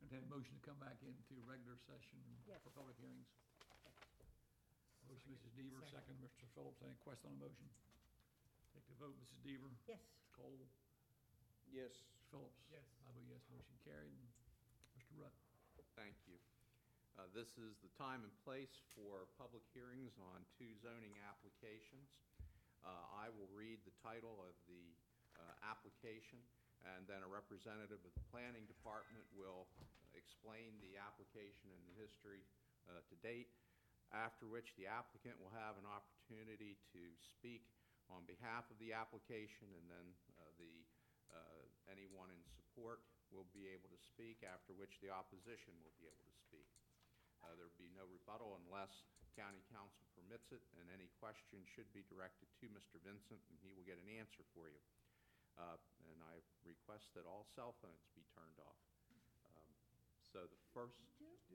entertain a motion to come back into regular session Yes. for public hearings. Motion, Mrs. Deaver, second, Mr. Phillips. Any question on the motion? Take the vote, Mrs. Deaver. Yes. Mr. Cole. Yes. Mr. Phillips. Yes. I vote yes, motion carried. Mr. Rutt. Thank you. This is the time and place for public hearings on two zoning applications. I will read the title of the application, and then a representative of the planning department will explain the application and the history to date, after which the applicant will have an opportunity to speak on behalf of the application, and then anyone in support will be able to speak, after which the opposition will be able to speak. There will be no rebuttal unless county council permits it, and any question should be directed to Mr. Vincent, and he will get an answer for you. And I request that all cell phones be turned off. So the first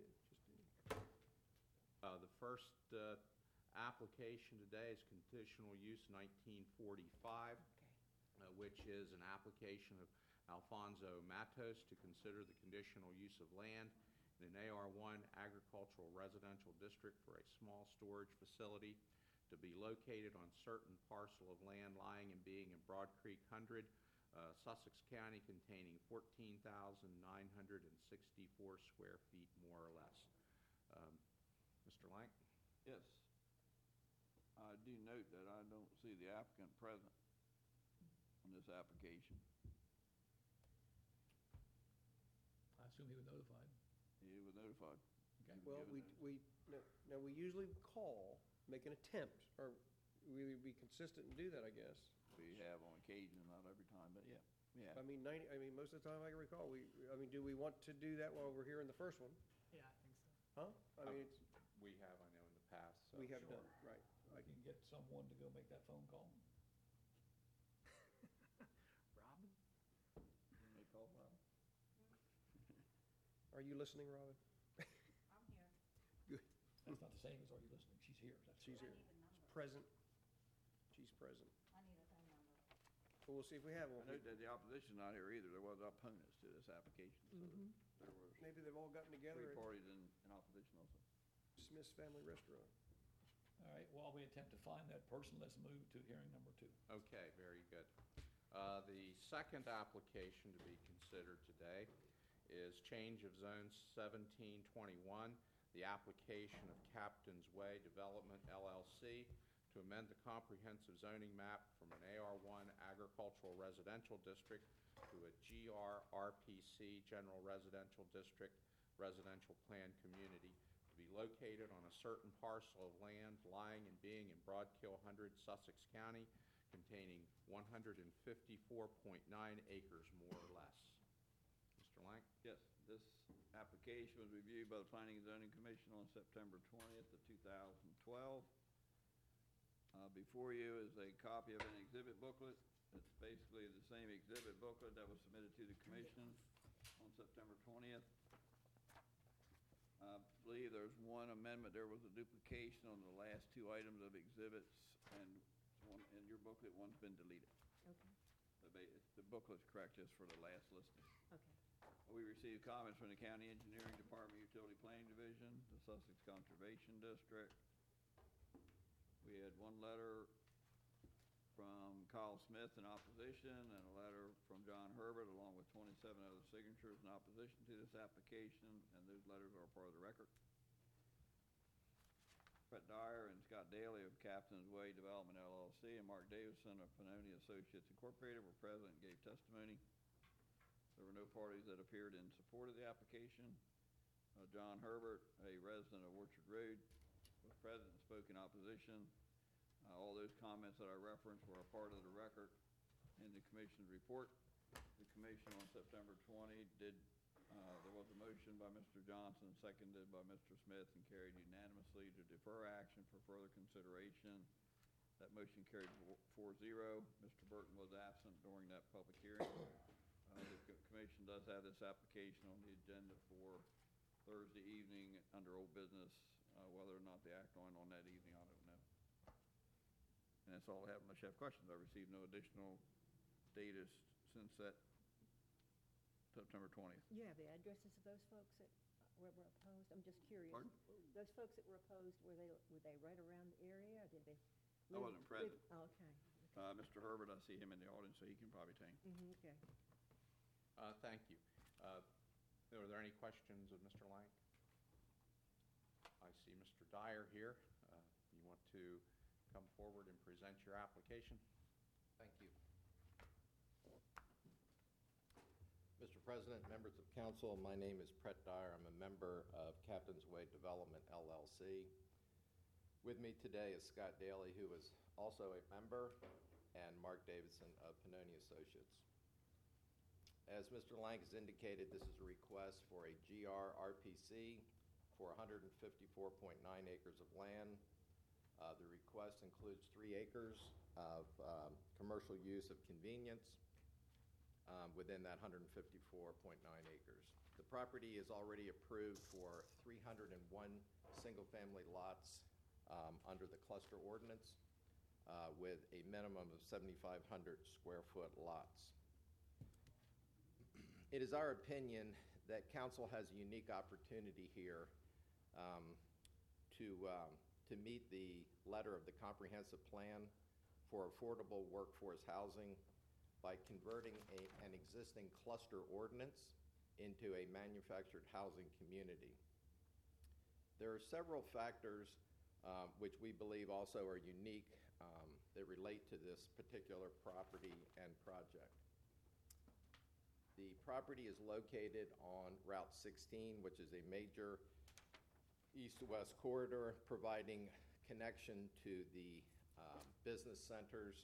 application today is conditional use 1945, which is an application of Alfonso Matos to consider the conditional use of land in an AR1 agricultural residential district for a small storage facility to be located on certain parcel of land lying and being in Broad Creek 100, Sussex County, containing 14,964 square feet, more or less. Mr. Lank? Yes. I do note that I don't see the applicant present on this application. I assume he was notified. He was notified. Okay. Well, we usually call, make an attempt, or we would be consistent and do that, I guess. We have on occasion, not every time, but yeah. I mean, most of the time I can recall, do we want to do that while we're here in the first one? Yeah, I think so. Huh? I mean, We have, I know, in the past. So we have Sure. done, right. I can get someone to go make that phone call. Robin? They call Robin. Are you listening, Robin? I'm here. Good. That's not the same as are you listening? She's here. That's She's I here. need a number. Present. She's present. I need a phone number. But we'll see if we have I one. note that the opposition's not here either. There was opponents to this application, so there was Maybe they've all gotten together three at parties in opposition also. Smith's Family Restaurant. All right, while we attempt to find that person, let's move to hearing number two. Okay, very good. The second application to be considered today is change of zone 1721, the application of Captain's Way Development LLC to amend the comprehensive zoning map from an AR1 agricultural residential district to a GRRPC general residential district residential plan community to be located on a certain parcel of land lying and being in Broadkill 100, Sussex County, containing 154.9 acres, more or less. Mr. Lank? Yes, this application was reviewed by the Planning and Zoning Commission on September 20th of 2012. Before you is a copy of an exhibit booklet. It's basically the same exhibit booklet that was submitted to the commission on September 20th. I believe there's one amendment. There was a duplication on the last two items of exhibits, and one in your booklet, one's been deleted. Okay, The booklet's correct just for the last listing. okay. We received comments from the County Engineering Department, Utility Planning Division, the Sussex Conservation District. We had one letter from Kyle Smith in opposition, and a letter from John Herbert, along with 27 other signatures in opposition to this application, and those letters are part of the record. Brett Dyer and Scott Daly of Captain's Way Development LLC and Mark Davison of Panoni Associates Incorporated were present and gave testimony. There were no parties that appeared in support of the application. John Herbert, a resident of Orchard Road, was present and spoke in opposition. All those comments that I referenced were a part of the record in the commission's report. The commission on September 20 there was a motion by Mr. Johnson, seconded by Mr. Smith, and carried unanimously to defer action for further consideration. That motion carried 4-0. Mr. Burton was absent during that public hearing. The commission does have this application on the agenda for Thursday evening under old business. Whether or not they act on that evening, I don't know. And that's all I have unless you have questions. I received no additional data since that September 20th. You have the addresses of those folks that were opposed? I'm just curious. Pardon? Those folks that were opposed, were they right around the area, or did they? I wasn't present. Oh, okay. Mr. Herbert, I see him in the audience, so he can probably take. Okay. Thank you. Are there any questions of Mr. Lang? I see Mr. Dyer here. You want to come forward and present your application? Thank you. Mr. President, members of council, my name is Brett Dyer. I'm a member of Captain's Way Development, LLC. With me today is Scott Daly, who is also a member, and Mark Davidson of Pannoni Associates. As Mr. Lang has indicated, this is a request for a GR-RPC for 154.9 acres of land. The request includes 3 acres of commercial use of convenience within that 154.9 acres. The property is already approved for 301 single-family lots under the cluster ordinance with a minimum of 7,500 square foot lots. It is our opinion that council has a unique opportunity here to meet the letter of the comprehensive plan for affordable workforce housing by converting an existing cluster ordinance into a manufactured housing community. There are several factors which we believe also are unique that relate to this particular property and project. The property is located on Route 16, which is a major east-to-west corridor providing connection to the business centers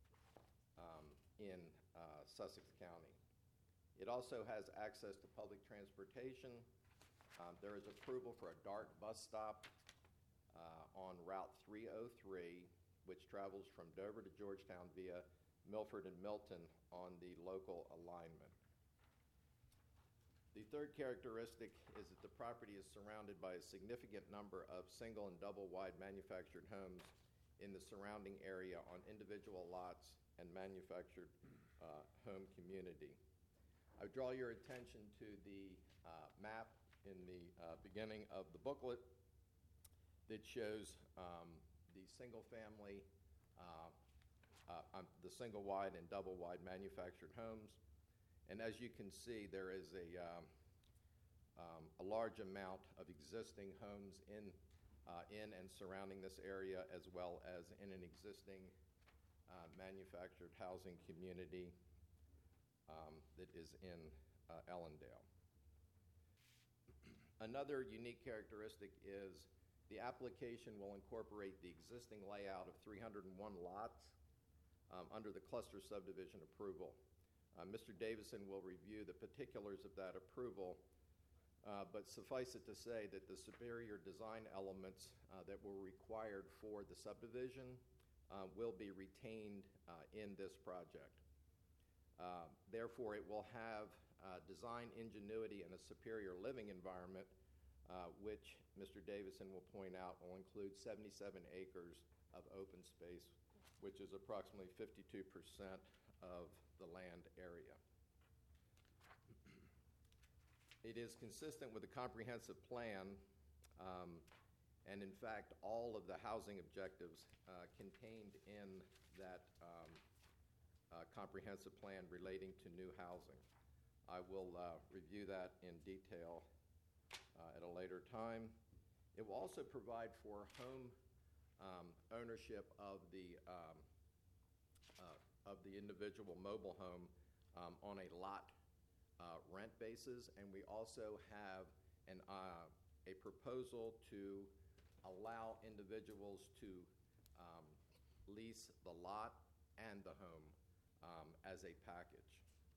in Sussex County. It also has access to public transportation. There is approval for a DART bus stop on Route 303, which travels from Dover to Georgetown via Milford and Milton on the local alignment. The third characteristic is that the property is surrounded by a significant number of single and double-wide manufactured homes in the surrounding area on individual lots and manufactured home community. I draw your attention to the map in the beginning of the booklet that shows the single-family, the single-wide and double-wide manufactured homes. And as you can see, there is a large amount of existing homes in and surrounding this area, as well as in an existing manufactured housing community that is in Ellendale. Another unique characteristic is the application will incorporate the existing layout of 301 lots under the cluster subdivision approval. Mr. Davison will review the particulars of that approval, but suffice it to say that the superior design elements that were required for the subdivision will be retained in this project. Therefore, it will have design ingenuity and a superior living environment, which Mr. Davison will point out will include 77 acres of open space, which is approximately 52% of the land area. It is consistent with the comprehensive plan, and in fact, all of the housing objectives contained in that comprehensive plan relating to new housing. I will review that in detail at a later time. It will also provide for home ownership of the individual mobile home on a lot rent basis, and we also have a proposal to allow individuals to lease the lot and the home as a package.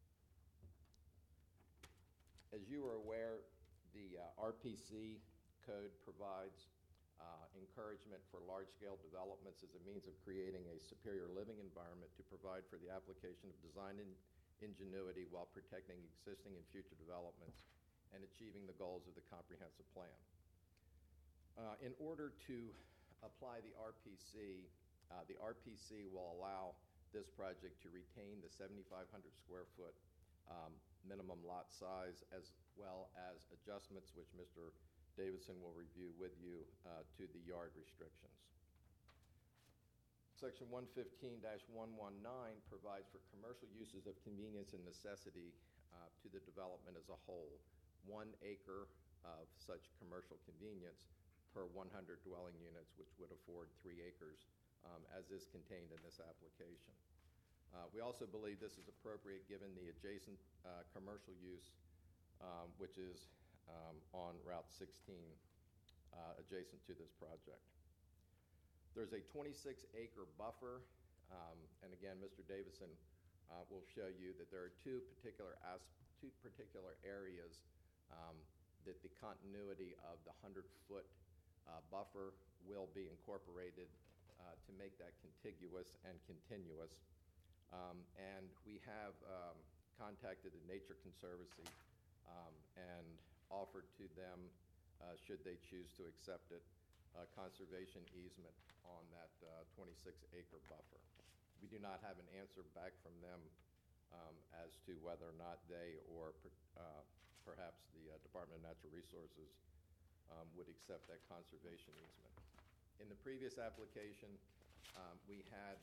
As you are aware, the RPC code provides encouragement for large-scale developments as a means of creating a superior living environment to provide for the application of design ingenuity while protecting existing and future developments and achieving the goals of the comprehensive plan. In order to apply the RPC will allow this project to retain the 7,500 square foot minimum lot size, as well as adjustments, which Mr. Davidson will review with you, to the yard restrictions. Section 115-119 provides for commercial uses of convenience and necessity to the development as a whole. 1 acre of such commercial convenience per 100 dwelling units, which would afford 3 acres, as is contained in this application. We also believe this is appropriate given the adjacent commercial use, which is on Route 16, adjacent to this project. There's a 26-acre buffer, and again, Mr. Davidson will show you that there are two particular areas that the continuity of the 100-foot buffer will be incorporated to make that contiguous and continuous. And we have contacted the Nature Conservancy and offered to them, should they choose to accept it, a conservation easement on that 26-acre buffer. We do not have an answer back from them as to whether or not they or perhaps the Department of Natural Resources would accept that conservation easement. In the previous application, we had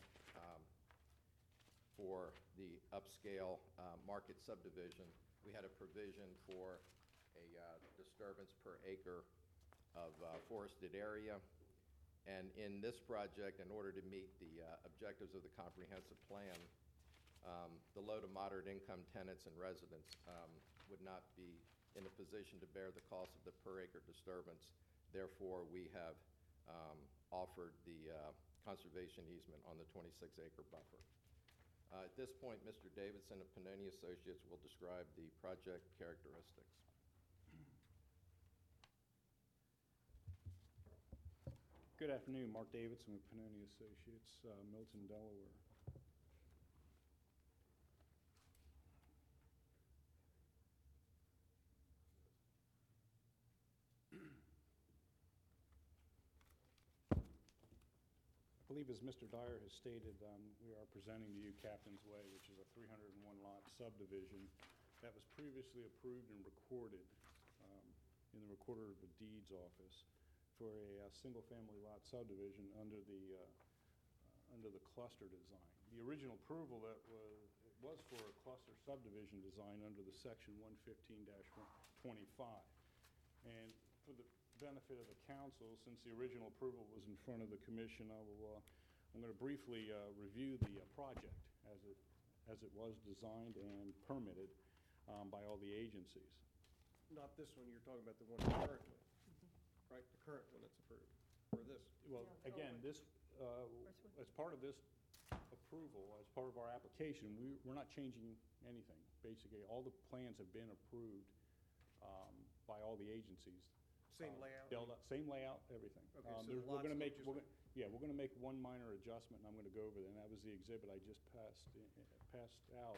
for the upscale market subdivision, we had a provision for a disturbance per acre of forested area. And in this project, in order to meet the objectives of the comprehensive plan, the low to moderate income tenants and residents would not be in a position to bear the cost of the per acre disturbance. Therefore, we have offered the conservation easement on the 26-acre buffer. At this point, Mr. Davidson of Pannoni Associates will describe the project characteristics. Good afternoon, Mark Davidson with Pannoni Associates, Milton, Delaware. I believe, as Mr. Dyer has stated, we are presenting to you Captain's Way, which is a 301-lot subdivision that was previously approved and recorded in the Recorder of the Deeds office for a single-family lot subdivision under the cluster design. The original approval that was for a cluster subdivision design under the section 115-25. And for the benefit of the council, since the original approval was in front of the commission, I'm going to briefly review the project as it was designed and permitted by all the agencies. Not this one, you're talking about the one currently, right? The current one that's approved, or this? Well, No, again, forward. this, First one. as part of this approval, as part of our application, we're not changing anything. Basically, all the plans have been approved by all the agencies. Same layout? Same layout, everything. Okay, so We're the lots gonna look make, just we're like- gonna- yeah, we're gonna make one minor adjustment, and I'm gonna go over that, and that was the exhibit I just passed out.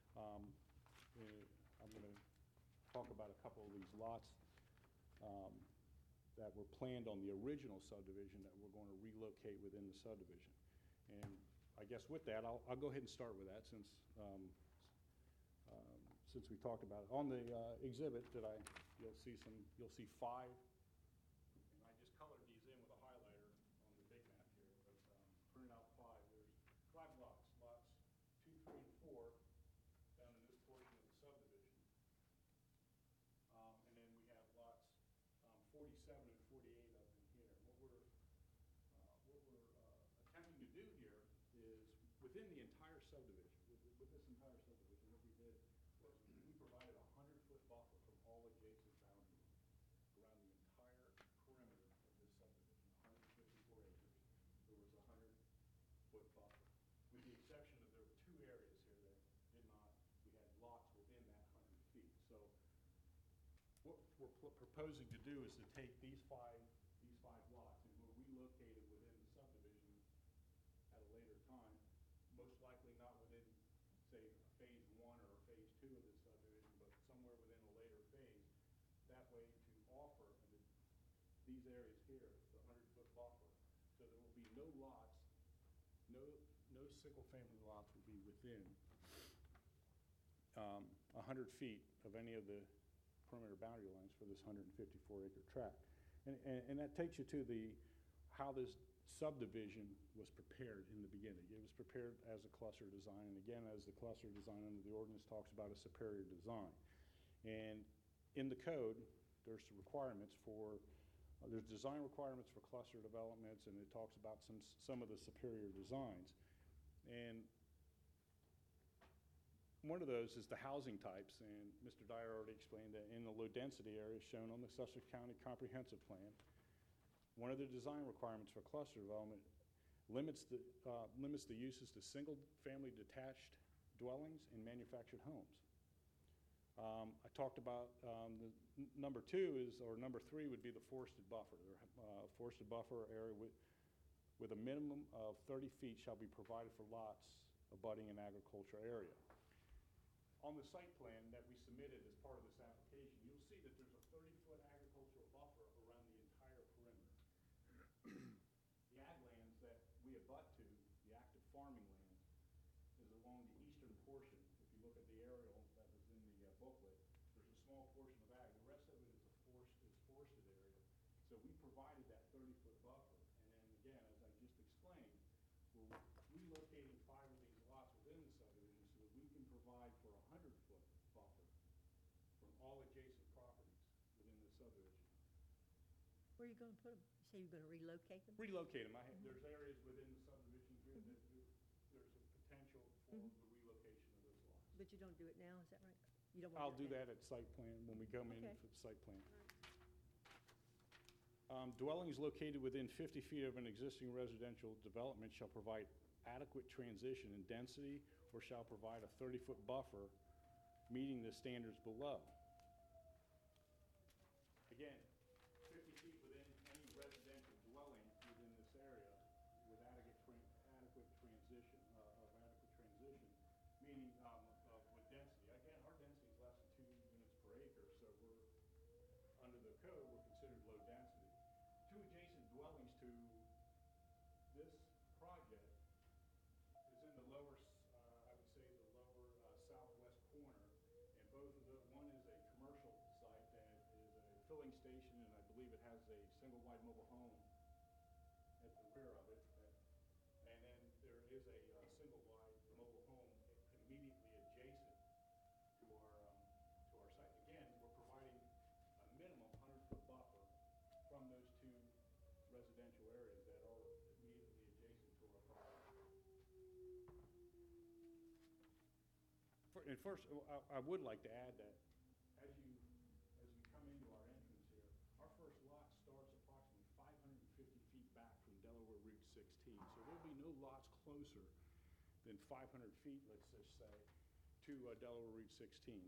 I'm gonna talk about a couple of these lots that were planned on the original subdivision that we're going to relocate within the subdivision. And I guess with that, I'll go ahead and start with that since we talked about it. On the exhibit that you'll see 5, and I just colored these in with a highlighter on the big map here, but printed out 5. There's 5 lots, lots 2, 3, and 4 down in this portion of the subdivision. And then we have lots 47 and 48 up in here. What we're attempting to do here is within the entire subdivision, with this entire subdivision, what we did was we provided a 100-foot buffer from all adjacent boundaries around the entire perimeter of this subdivision, 154 acres. There was a 100-foot buffer, with the exception of there were 2 areas here that did not, we had lots within that 100 feet. So what we're proposing to do is to take these five lots, and we'll relocate it within the subdivision at a later time, most likely not within, say, phase 1 or phase 2 of this subdivision, but somewhere within a later phase. That way to offer these areas here, the 100-foot buffer, so there will be no lots, no single-family lots will be within. 100 feet of any of the perimeter boundary lines for this 154-acre tract. And that takes you to how this subdivision was prepared in the beginning. It was prepared as a cluster design, and again, as the cluster design under the ordinance talks about a superior design. And in the code, there's requirements for, there's design requirements for cluster developments, and it talks about some of the superior designs. And one of those is the housing types, and Mr. Dyer already explained that in the low-density area shown on the Sussex County Comprehensive Plan, one of the design requirements for cluster development limits the uses to single-family detached dwellings and manufactured homes. I talked about number 2 is, or number 3 would be the forested buffer. Forested buffer area with a minimum of 30 feet shall be provided for lots abutting an agricultural area. On the site plan that we submitted as part of this application, you'll see that there's a 30-foot agricultural buffer around the entire perimeter. The ag lands that we abut to, the active farming lands, is along the eastern portion. If you look at the aerial that was in the booklet, there's a small portion of ag. The rest of it is forested area. So we provided that 30-foot buffer. And then again, as I just explained, we're relocating 5 of these lots within the subdivision so that we can provide for a 100-foot buffer from all adjacent properties within the subdivision. Where are you gonna put them? You say you're gonna relocate them? Relocate them. There's areas within the subdivision here that there's a potential for the relocation of those lots. But you don't do it now, is that right? You don't wanna I'll do it now? that at site plan, when we come in Okay. for the site plan. Dwellings located within 50 feet of an existing residential development shall provide adequate transition in density or shall provide a 30-foot buffer meeting the standards below. Again, 50 feet within any residential dwelling within this area with adequate transition, meaning with density. Again, our density is less than 2 units per acre, so we're, under the code, we're considered low density. 2 adjacent dwellings to this project is in the lower, I would say the lower southwest corner, and both of those, one is a commercial site that is a filling station, and I believe it has a single-wide mobile home at the rear of it. And then there is a single-wide mobile home immediately adjacent to our site. Again, we're providing a minimum 100-foot buffer from those 2 residential areas that are immediately adjacent to our property. And first, I would like to add that as we come into our entrance here, our first lot starts approximately 550 feet back from Delaware Route 16. So there'll be no lots closer than 500 feet, let's just say, to Delaware Route 16.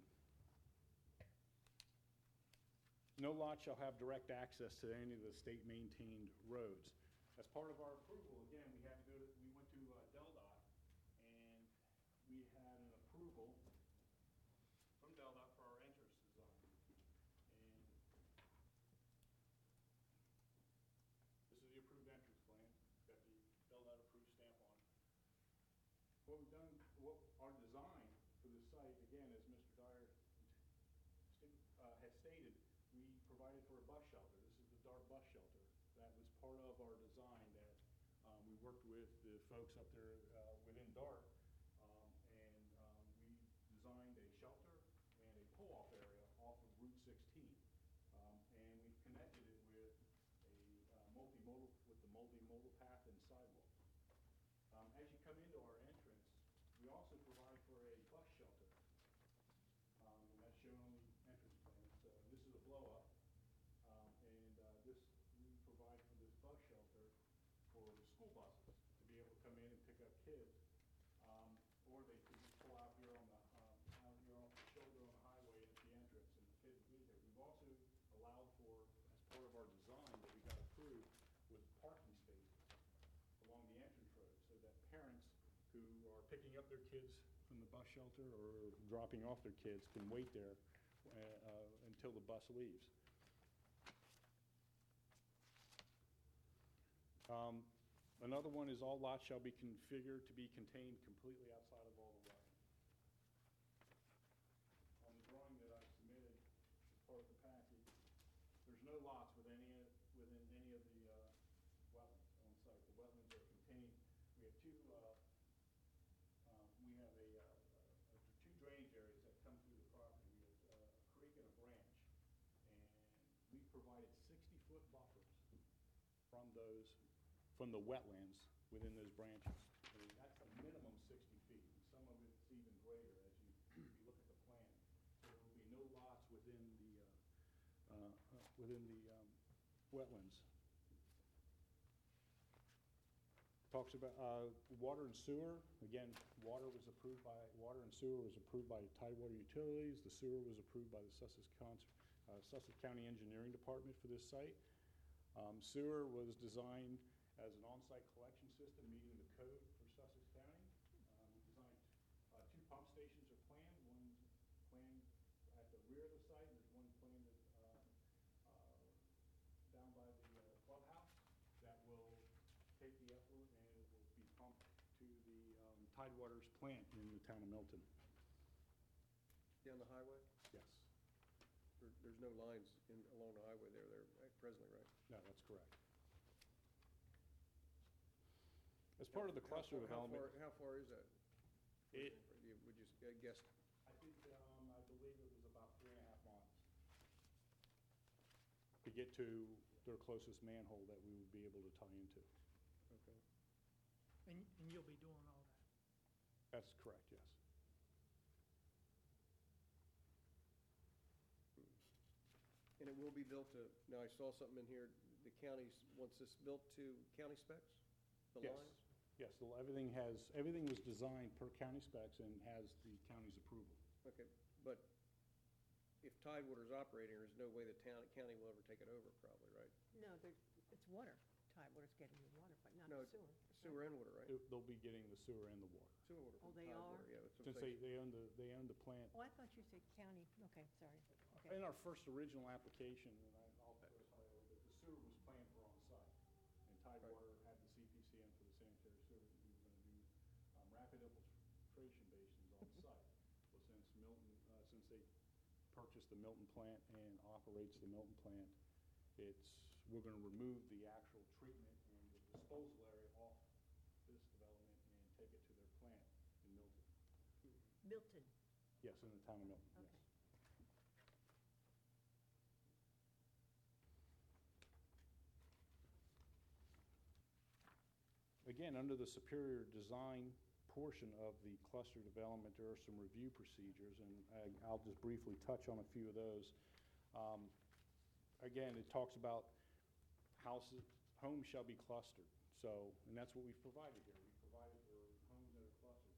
No lot shall have direct access to any of the state-maintained roads. As part of our approval, again, we went to DelDOT, and we had an approval from DelDOT for our entrance design. And this is the approved entrance plan, got the DelDOT approved stamp on it. What we've done, our design for this site, again, as Mr. Dyer has stated, we provided for a bus shelter. This is the DART bus shelter. That was part of our design that we worked with the folks up there within DART, and we designed a shelter and a pull-off area off of Route 16. And we've connected it with the multimodal path and sidewalk. As you come into our entrance, we also provide for a bus shelter. And that's shown on the entrance plan. So this is a blow-up. We provide for this bus shelter for the school buses to be able to come in and pick up kids. Or they could just pull out here off the shoulder on the highway at the entrance, and the kids would be there. We've also allowed for, as part of our design that we got approved, with parking spaces along the entrance road so that parents who are picking up their kids from the bus shelter or dropping off their kids can wait there until the bus leaves. Another one is all lots shall be configured to be contained completely outside of all the wetlands. no lots within any of the wetlands on site. The wetlands are contained, we have two drainage areas that come through the property. We have a creek and a branch, and we provided 60-foot buffers from the wetlands within those branches. And that's a minimum 60 feet, and some of it's even greater as you look at the plan. So there will be no lots within the wetlands. Talks about water and sewer. Again, water and sewer was approved by Tidewater Utilities. The sewer was approved by the Sussex County Engineering Department for this site. Sewer was designed as an on-site collection system meeting the code for Sussex County. We designed two pump stations are planned. One's planned at the rear of the site, and there's one planned down by the clubhouse that will take the effluent and it will be pumped to the Tidewater's plant in the town of Milton. Down the highway? Yes. There's no lines along the highway there presently, right? No, that's correct. As part of the cluster development. How far is that? It- Would you guess? I think, I believe it was about 3.5 miles to get to their closest manhole that we would be able to tie into. Okay. And you'll be doing all that? That's correct, yes. And it will be built to, now I saw something in here, the county's, wants this built to county specs? The Yes. lines? Yes, everything was designed per county specs and has the county's approval. Okay, but if Tidewater's operating, there's no way the county will ever take it over probably, right? No, it's water. Tidewater's getting the water, but not No, the sewer. Sewer and water, right? They'll be getting the sewer and the water. Sewer water Oh, from they Tidewater, are? yeah. That's what I'm Since saying. they own the plant. Oh, I thought you said county. Okay, sorry. Okay. In our first original application, and I'll clarify a little bit, the sewer was planned for on-site. And Tidewater had the CPCN for the sanitary sewer that we were going to do rapid infiltration basins on-site. Well, since they purchased the Milton plant and operates the Milton plant, we're going to remove the actual treatment and the disposal area off this development and take it to their plant in Milton. Milton. Yes, in the town of Milton, yes. Okay. Again, under the superior design portion of the cluster development, there are some review procedures, and I'll just briefly touch on a few of those. Again, it talks about homes shall be clustered. So, and that's what we've provided here. We've provided for homes that are clustered.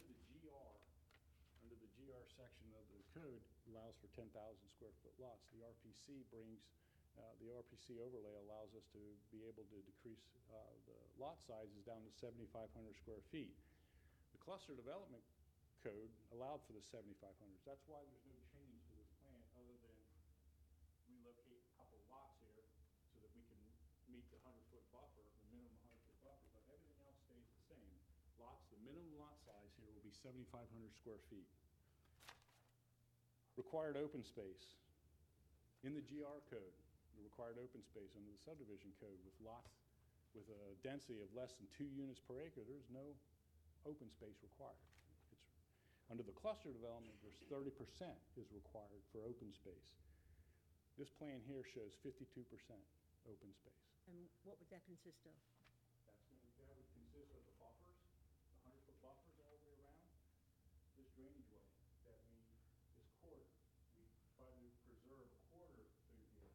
Under the GR section of the code allows for 10,000 square foot lots. The RPC overlay allows us to be able to decrease the lot sizes down to 7,500 square feet. The cluster development code allowed for the 7,500s. That's why there's no change to this plan other than relocate a couple lots here so that we can meet the 100-foot buffer, the minimum 100-foot buffer, but everything else stays the same. The minimum lot size here will be 7,500 square feet. Required open space. In the GR code, the required open space under the subdivision code with lots with a density of less than 2 units per acre, there's no open space required. Under the cluster development, there's 30% is required for open space. This plan here shows 52% open space. And what would that consist of? That would consist of the buffers, the 100-foot buffers all the way around. This drainage way this corridor, we try to preserve a corridor through here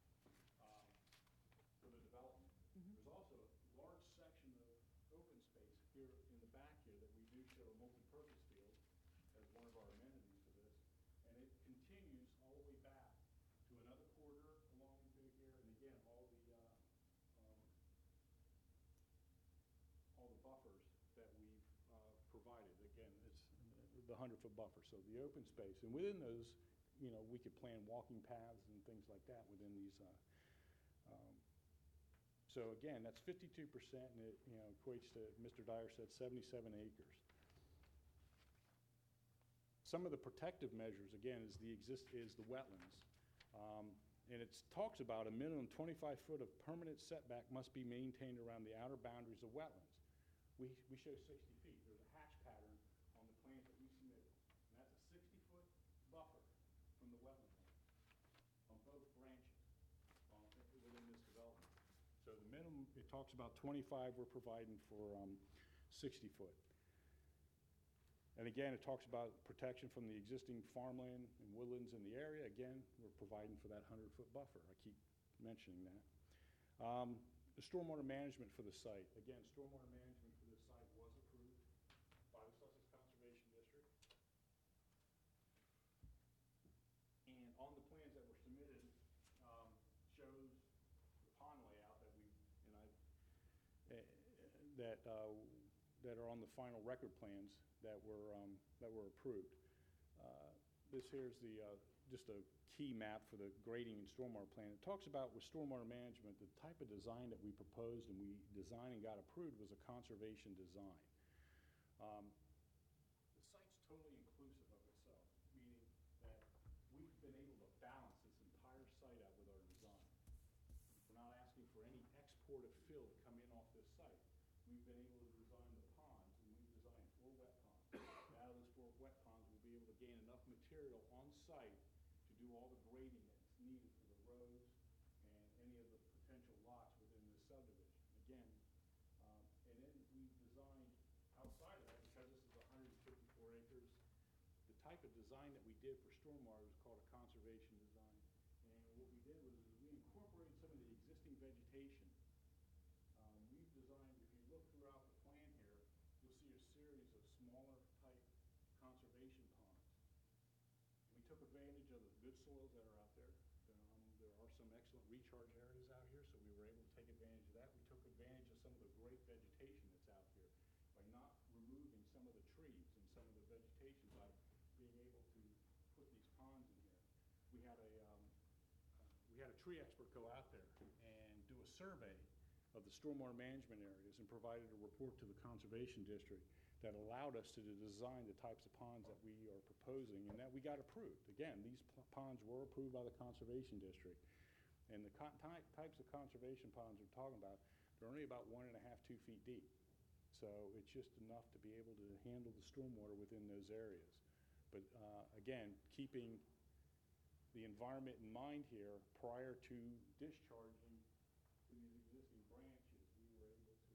for the development. There's also a large section of open space here in the back here that we do show a multi-purpose field as one of our amenities for this. And it continues all the way back to another corridor along through here, and again, all the buffers that we've provided. Again, it's the 100-foot buffer, so the open space. And within those, we could plan walking paths and things like that within these. So again, that's 52%, and it equates to, Mr. Dyer said, 77 acres. Some of the protective measures, again, is the wetlands. And it talks about a minimum 25 foot of permanent setback must be maintained around the outer boundaries of wetlands. We show 60 feet. There's a hatch pattern on the plans that we submitted. And that's a 60-foot buffer from the wetland line on both branches within this development. So the minimum, it talks about 25, we're providing for 60 foot. And again, it talks about protection from the existing farmland and woodlands in the area. Again, we're providing for that 100-foot buffer. I keep mentioning that. The stormwater management for the site. Again, stormwater management for this site was approved by the Sussex Conservation District. And on the plans that were submitted, shows the pond layout that we, and I, that are on the final record plans that were approved. This here's the just a key map for the grading and stormwater plan. It talks about with stormwater management, the type of design that we proposed and we designed and got approved was a conservation design. The site's totally inclusive of itself, meaning that we've been able to balance this entire site out with our design. We're not asking for any export of fill to come in off this site. We've been able to design the ponds, and we've designed 4 wet ponds. Out of those 4 wet ponds, we'll be able to gain enough material on site to do all the grading that's needed for the roads and any of the potential lots within this subdivision. Again, and then we designed outside of that, because this is 154 acres, the type of design that we did for stormwater is called a conservation design. And what we did was we incorporated some of the existing vegetation. We've designed, if you look throughout the plan here, you'll see a series of smaller type conservation ponds. We took advantage of the good soils that are out there. There are some excellent recharge areas out here, so we were able to take advantage of that. We took advantage of some of the great vegetation that's out here by not removing some of the trees and some of the vegetation, by being able to put these ponds in here. We had a tree expert go out there and do a survey of the stormwater management areas and provided a report to the Conservation District that allowed us to design the types of ponds that we are proposing and that we got approved. Again, these ponds were approved by the Conservation District. And the types of conservation ponds we're talking about, they're only about 1.5, 2 feet deep. So it's just enough to be able to handle the stormwater within those areas. But again, keeping the environment in mind here, prior to discharging to these existing branches, we were able to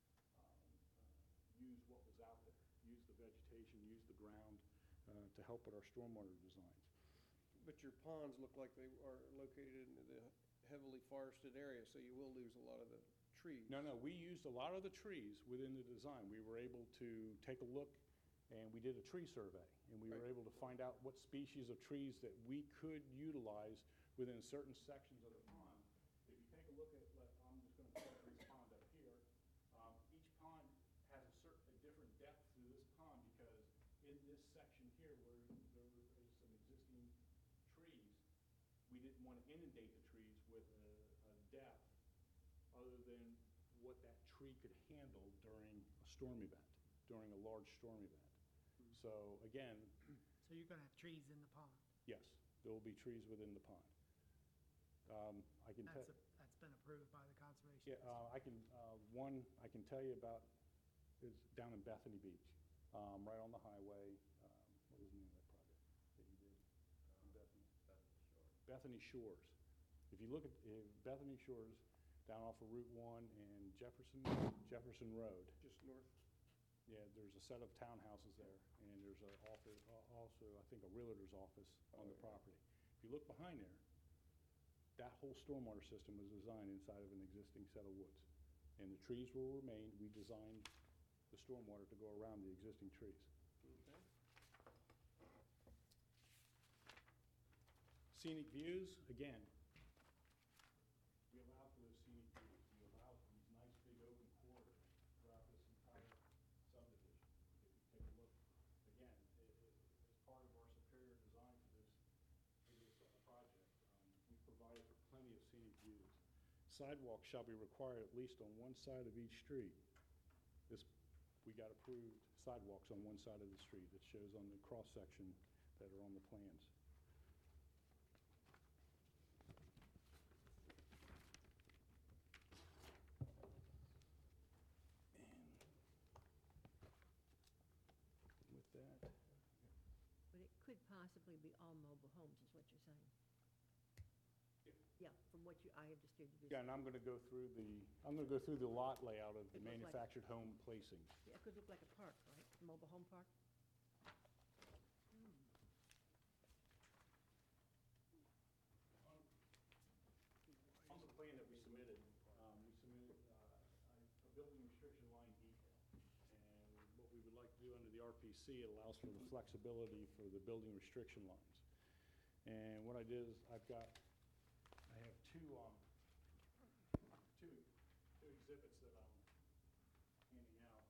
use what was out there, use the vegetation, use the ground to help with our stormwater designs. But your ponds look like they are located in the heavily forested area, so you will lose a lot of the trees. No, we used a lot of the trees within the design. We were able to take a look, and we did a tree survey, and we were Right. able to find out what species of trees that we could utilize within certain sections of the pond. If you take a look at, I'm just going to put this pond up here. Each pond has a different depth to this pond, because in this section here where there is some existing trees, we didn't want to inundate the trees with a depth other than what that tree could handle during a storm event, during a large storm event. So again, So you're gonna have trees in the pond. yes, there will be trees within the pond. I can tell. That's been approved by the conservation. Yeah, I can, one I can tell you about is down in Bethany Beach, right on the highway. What is the name of that project that you did in Bethany? Bethany Shores. If you look at Bethany Shores, down off of Route 1 and Jefferson Road. Just north. Yeah, there's a set of townhouses there, and there's also, I think, a realtor's office on the property. If you look behind there, that whole stormwater system was designed inside of an existing set of woods. And the trees will remain. We designed the stormwater to go around the existing trees. Okay. Scenic views, again, we allow for those scenic views. We allow for these nice big open corridors throughout this entire subdivision. If you take a look, again, as part of our superior design for this project, we provided for plenty of scenic views. Sidewalks shall be required at least on one side of each street. We got approved sidewalks on one side of the street. It shows on the cross-section that are on the plans. possibly be all mobile homes, is what you're saying? Yeah. Yeah, from what I understood you. Yeah, and I'm gonna go through the lot layout of the It looks like- manufactured home placings. Yeah, it could look like a park, right? A mobile home park? On the plan that we submitted a building restriction line detail. And what we would like to do under the RPC, it allows for the flexibility for the building restriction lines. And what I did is I have two exhibits that I'm handing out.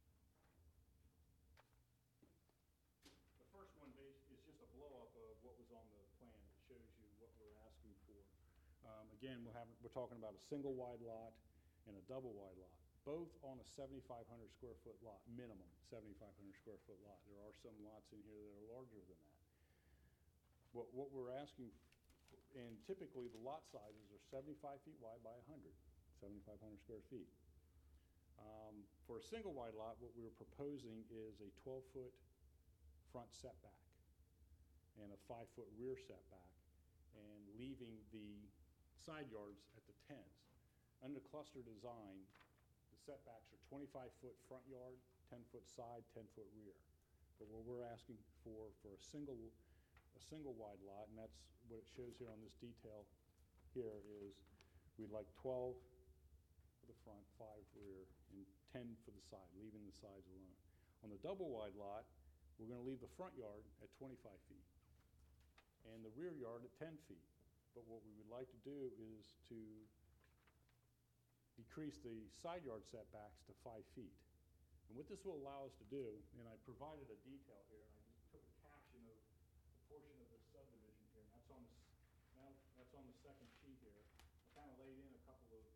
The first one is just a blow-up of what was on the plan that shows you what we're asking for. Again, we're talking about a single wide lot and a double wide lot, both on a 7,500 square foot lot, minimum 7,500 square foot lot. There are some lots in here that are larger than that. What we're asking, and typically the lot sizes are 75 feet wide by 100, 7,500 square feet. For a single wide lot, what we're proposing is a 12-foot front setback and a 5-foot rear setback, and leaving the side yards at the 10s. Under cluster design, the setbacks are 25-foot front yard, 10-foot side, 10-foot rear. But what we're asking for a single wide lot, and that's what it shows here on this detail here, is we'd like 12 for the front, 5 rear, and 10 for the side, leaving the sides alone. On the double wide lot, we're gonna leave the front yard at 25 feet and the rear yard at 10 feet. But what we would like to do is to decrease the side yard setbacks to 5 feet. And what this will allow us to do, and I provided a detail here, and I just took a caption of a portion of this subdivision here, and that's on the second sheet here. I kind of laid in a couple of,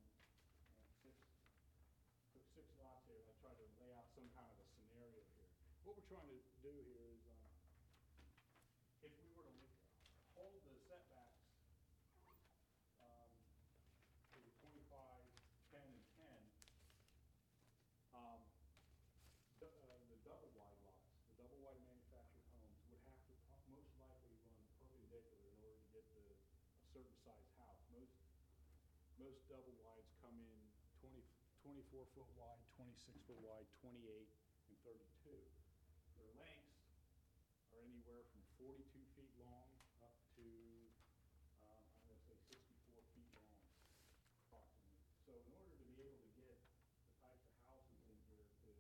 took 6 lots here, and I tried to lay out some kind of a scenario here. What we're trying to do here is, if we were to hold the setbacks to the 25, 10, and 10, the double wide lots, the double wide manufactured homes would have to most likely run perpendicular in order to get a certain size house. Most double wides come in 24-foot wide, 26-foot wide, 28, and 32. Their lengths are anywhere from 42 feet long up to, I'm going to say 64 feet long, approximately. So in order to be able to get the types of houses in here to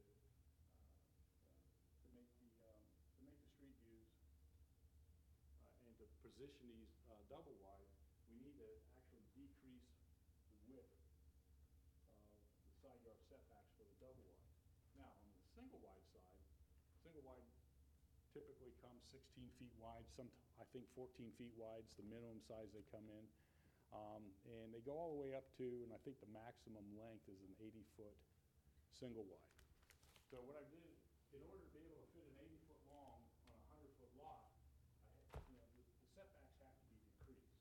make the street views and to position these double wide, we need to actually decrease the width of the side yard setbacks for the double wide. Now, on the single wide side, single wide typically comes 16 feet wide, I think 14 feet wide is the minimum size they come in. And they go all the way up to, and I think the maximum length is an 80-foot single wide. So what I did, in order to be able to fit an 80-foot long on a 100-foot lot, the setbacks have to be decreased.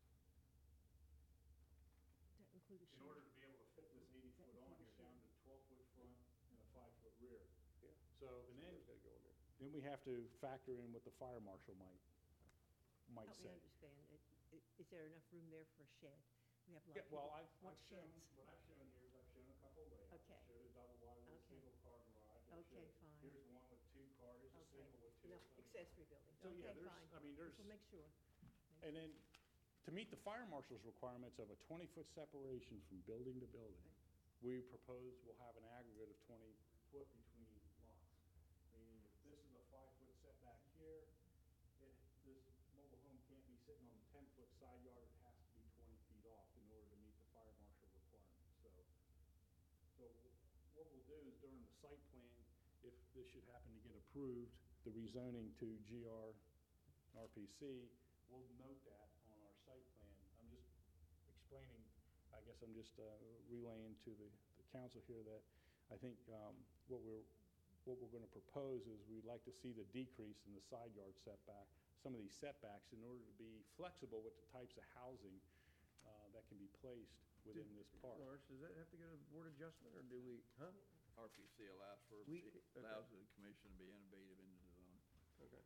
Does that include a In shed? order to be able to fit this 80-foot on here down to 12-foot front and a 5-foot rear. Yeah. So, and then, It's gotta go in there. then we have to factor in what the fire marshal might Help me say. understand. Is there enough room there for a shed? We have a lot Yeah, of people well, I've want shown, sheds. what I've shown here is I've shown a couple of layouts. Okay. I showed a double wide with a Okay. single car garage. I Okay, showed- fine. Here's one with 2 cars, here's a Okay. single with 2. No, accessory buildings. So, yeah, Okay, there's, fine. I mean, there's, Just will make sure. and then to meet the fire marshal's requirements of a 20-foot separation from building to building, we propose we'll have an aggregate of 20 foot between lots. Meaning if this is a 5-foot setback here, this mobile home can't be sitting on the 10-foot side yard, it has to be 20 feet off in order to meet the fire marshal requirements. So what we'll do is during the site plan, if this should happen to get approved, the rezoning to GR RPC, we'll note that on our site plan. I'm just explaining, I guess I'm just relaying to the council here that I think what we're going to propose is we'd like to see the decrease in the side yard setback, some of these setbacks, in order to be flexible with the types of housing that can be placed within this park. Lawrence, does that have to go to board adjustment, or do we, huh? RPC allows We- allows the commission to be innovative in the design. Okay. And the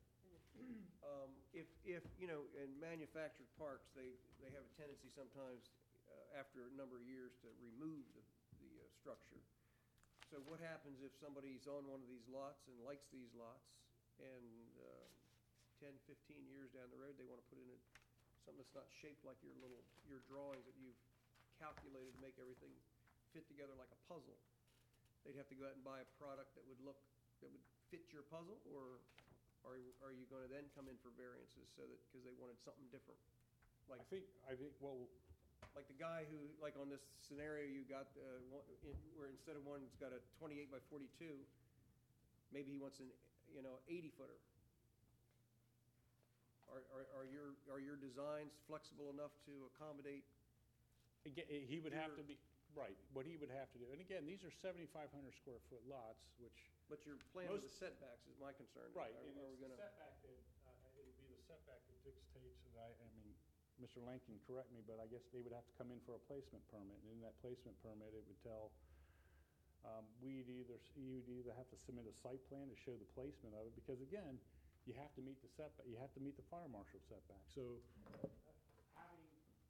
If, you know, in manufactured parks, they have a tendency sometimes, after a number of years, to remove the structure. So what happens if somebody's on one of these lots and likes these lots, and 10, 15 years down the road, they want to put in something that's not shaped like your drawings that you've calculated to make everything fit together like a puzzle? They'd have to go out and buy a product that would fit your puzzle, or are you going to then come in for variances because they wanted something different? I think, well, Like the guy who, like on this scenario you got, where instead of one's got a 28 by 42, maybe he wants an, 80-footer. Are your designs flexible enough to accommodate? again, he would have to be, right, what he would have to do, and again, these are 7,500 square foot lots, which, But your plan with Most- the setbacks is my concern. right, Are and we it's the gonna? setback that, it'll be the setback that dictates, and I mean, Mr. Lankin, correct me, but I guess they would have to come in for a placement permit, and in that placement permit, it would tell, you'd either have to submit a site plan to show the placement of it, because again, you have to meet the setback, you have to meet the fire marshal setback, so having,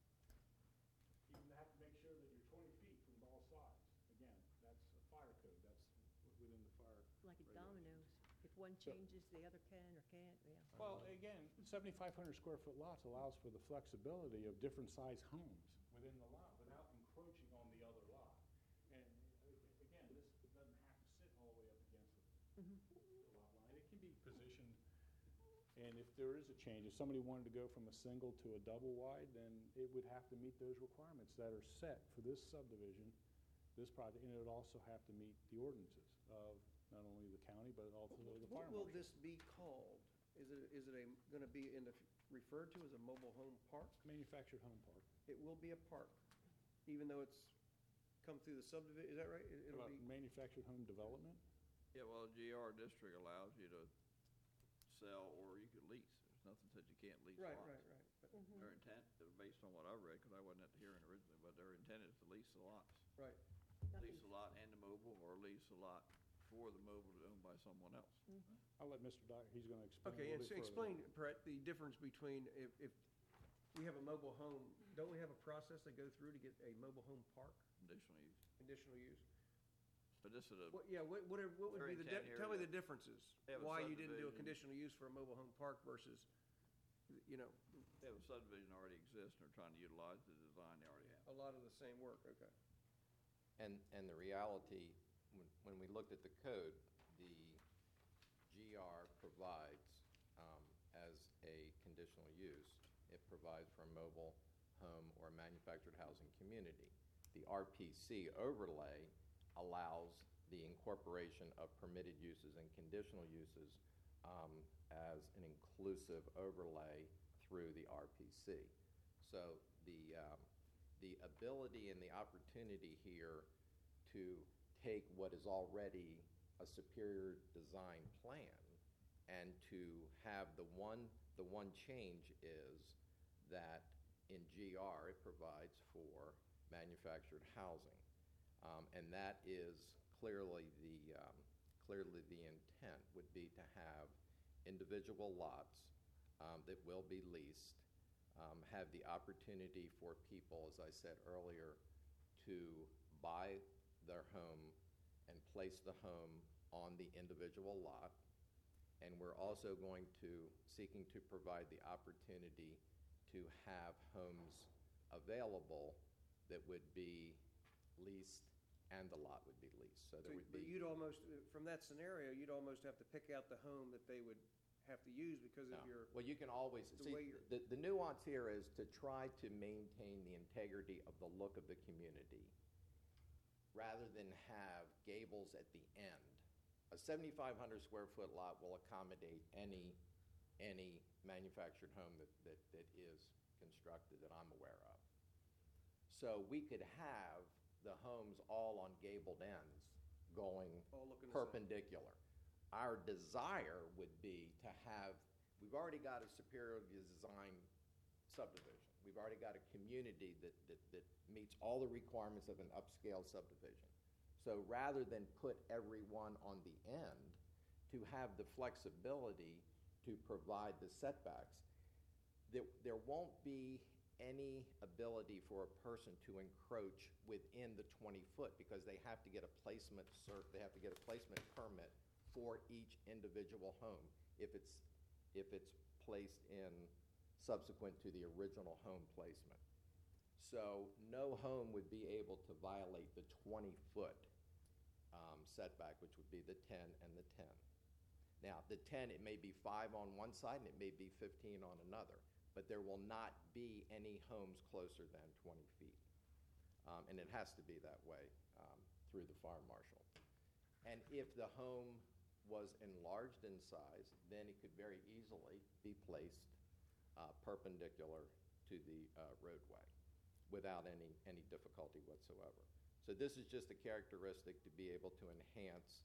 you have to make sure that you're 20 feet from all sides. Again, that's a fire code, that's within the fire. Like a regulations. dominoes. If one changes, the other can or can't, yeah. Well, again, 7,500 square foot lots allows for the flexibility of different size homes within the lot without encroaching on the other lot. And again, this doesn't have to sit all the way up against the lot line. It can be positioned, and if there is a change, if somebody wanted to go from a single to a double wide, then it would have to meet those requirements that are set for this subdivision, this project, and it would also have to meet the ordinances of not only the county, but also the What fire will marshal. this be called? Is it going to be referred to as a mobile home park? Manufactured home park. It will be a park, even though it's come through the subdivision, is that right? It'll About be, manufactured home development? Yeah, well, the GR district allows you to sell or you could lease. There's nothing said you can't lease right, lots. right, right. But- Their intent, based on what I read, because I wasn't at the hearing originally, but their intent is to lease the lots. Right. Lease the lot and the mobile, or lease the lot for the mobile owned by someone else. I'll let Mr. Dyer, he's going to explain a Okay, and little so bit further. explain, Brett, the difference between if we have a mobile home, don't we have a process to go through to get a mobile home park, Conditional use. conditional use? But this is a, What would Their be intent here tell me is the differences? they have a Why you didn't do a subdivision. conditional use for a mobile home park versus, they have a subdivision already exists, and they're trying to utilize the design they already have. a lot of the same work, okay. And the reality, when we looked at the code, the GR provides, as a conditional use, it provides for a mobile home or manufactured housing community. The RPC overlay allows the incorporation of permitted uses and conditional uses as an inclusive overlay through the RPC. So the ability and the opportunity here to take what is already a superior design plan and to have the one change is that in GR it provides for manufactured housing. And that is clearly the intent would be to have individual lots that will be leased, have the opportunity for people, as I said earlier, to buy their home and place the home on the individual lot. And we're also seeking to provide the opportunity to have homes available that would be leased and the lot would be leased. So there would But be. you'd almost, from that scenario, you'd almost have to pick out the home that they would have to use because of No. your, Well, you can always, the see, way you're- the nuance here is to try to maintain the integrity of the look of the community rather than have gables at the end. A 7,500 square foot lot will accommodate any manufactured home that is constructed that I'm aware of. So we could have the homes all on gabled ends going all looking the same. perpendicular. Our desire would be to have, we've already got a superior design subdivision. We've already got a community that meets all the requirements of an upscale subdivision. So rather than put everyone on the end, to have the flexibility to provide the setbacks, there won't be any ability for a person to encroach within the 20-foot because they have to get a placement permit for each individual home if it's placed in subsequent to the original home placement. So no home would be able to violate the 20-foot setback, which would be the 10 and the 10. Now, the 10, it may be 5 on one side and it may be 15 on another, but there will not be any homes closer than 20 feet. And it has to be that way through the fire marshal. And if the home was enlarged in size, then it could very easily be placed perpendicular to the roadway without any difficulty whatsoever. So this is just a characteristic to be able to enhance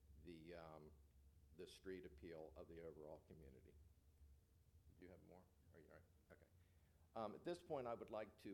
the street appeal of the overall community. Do you have more? Are you all right? Okay. At this point, I would like to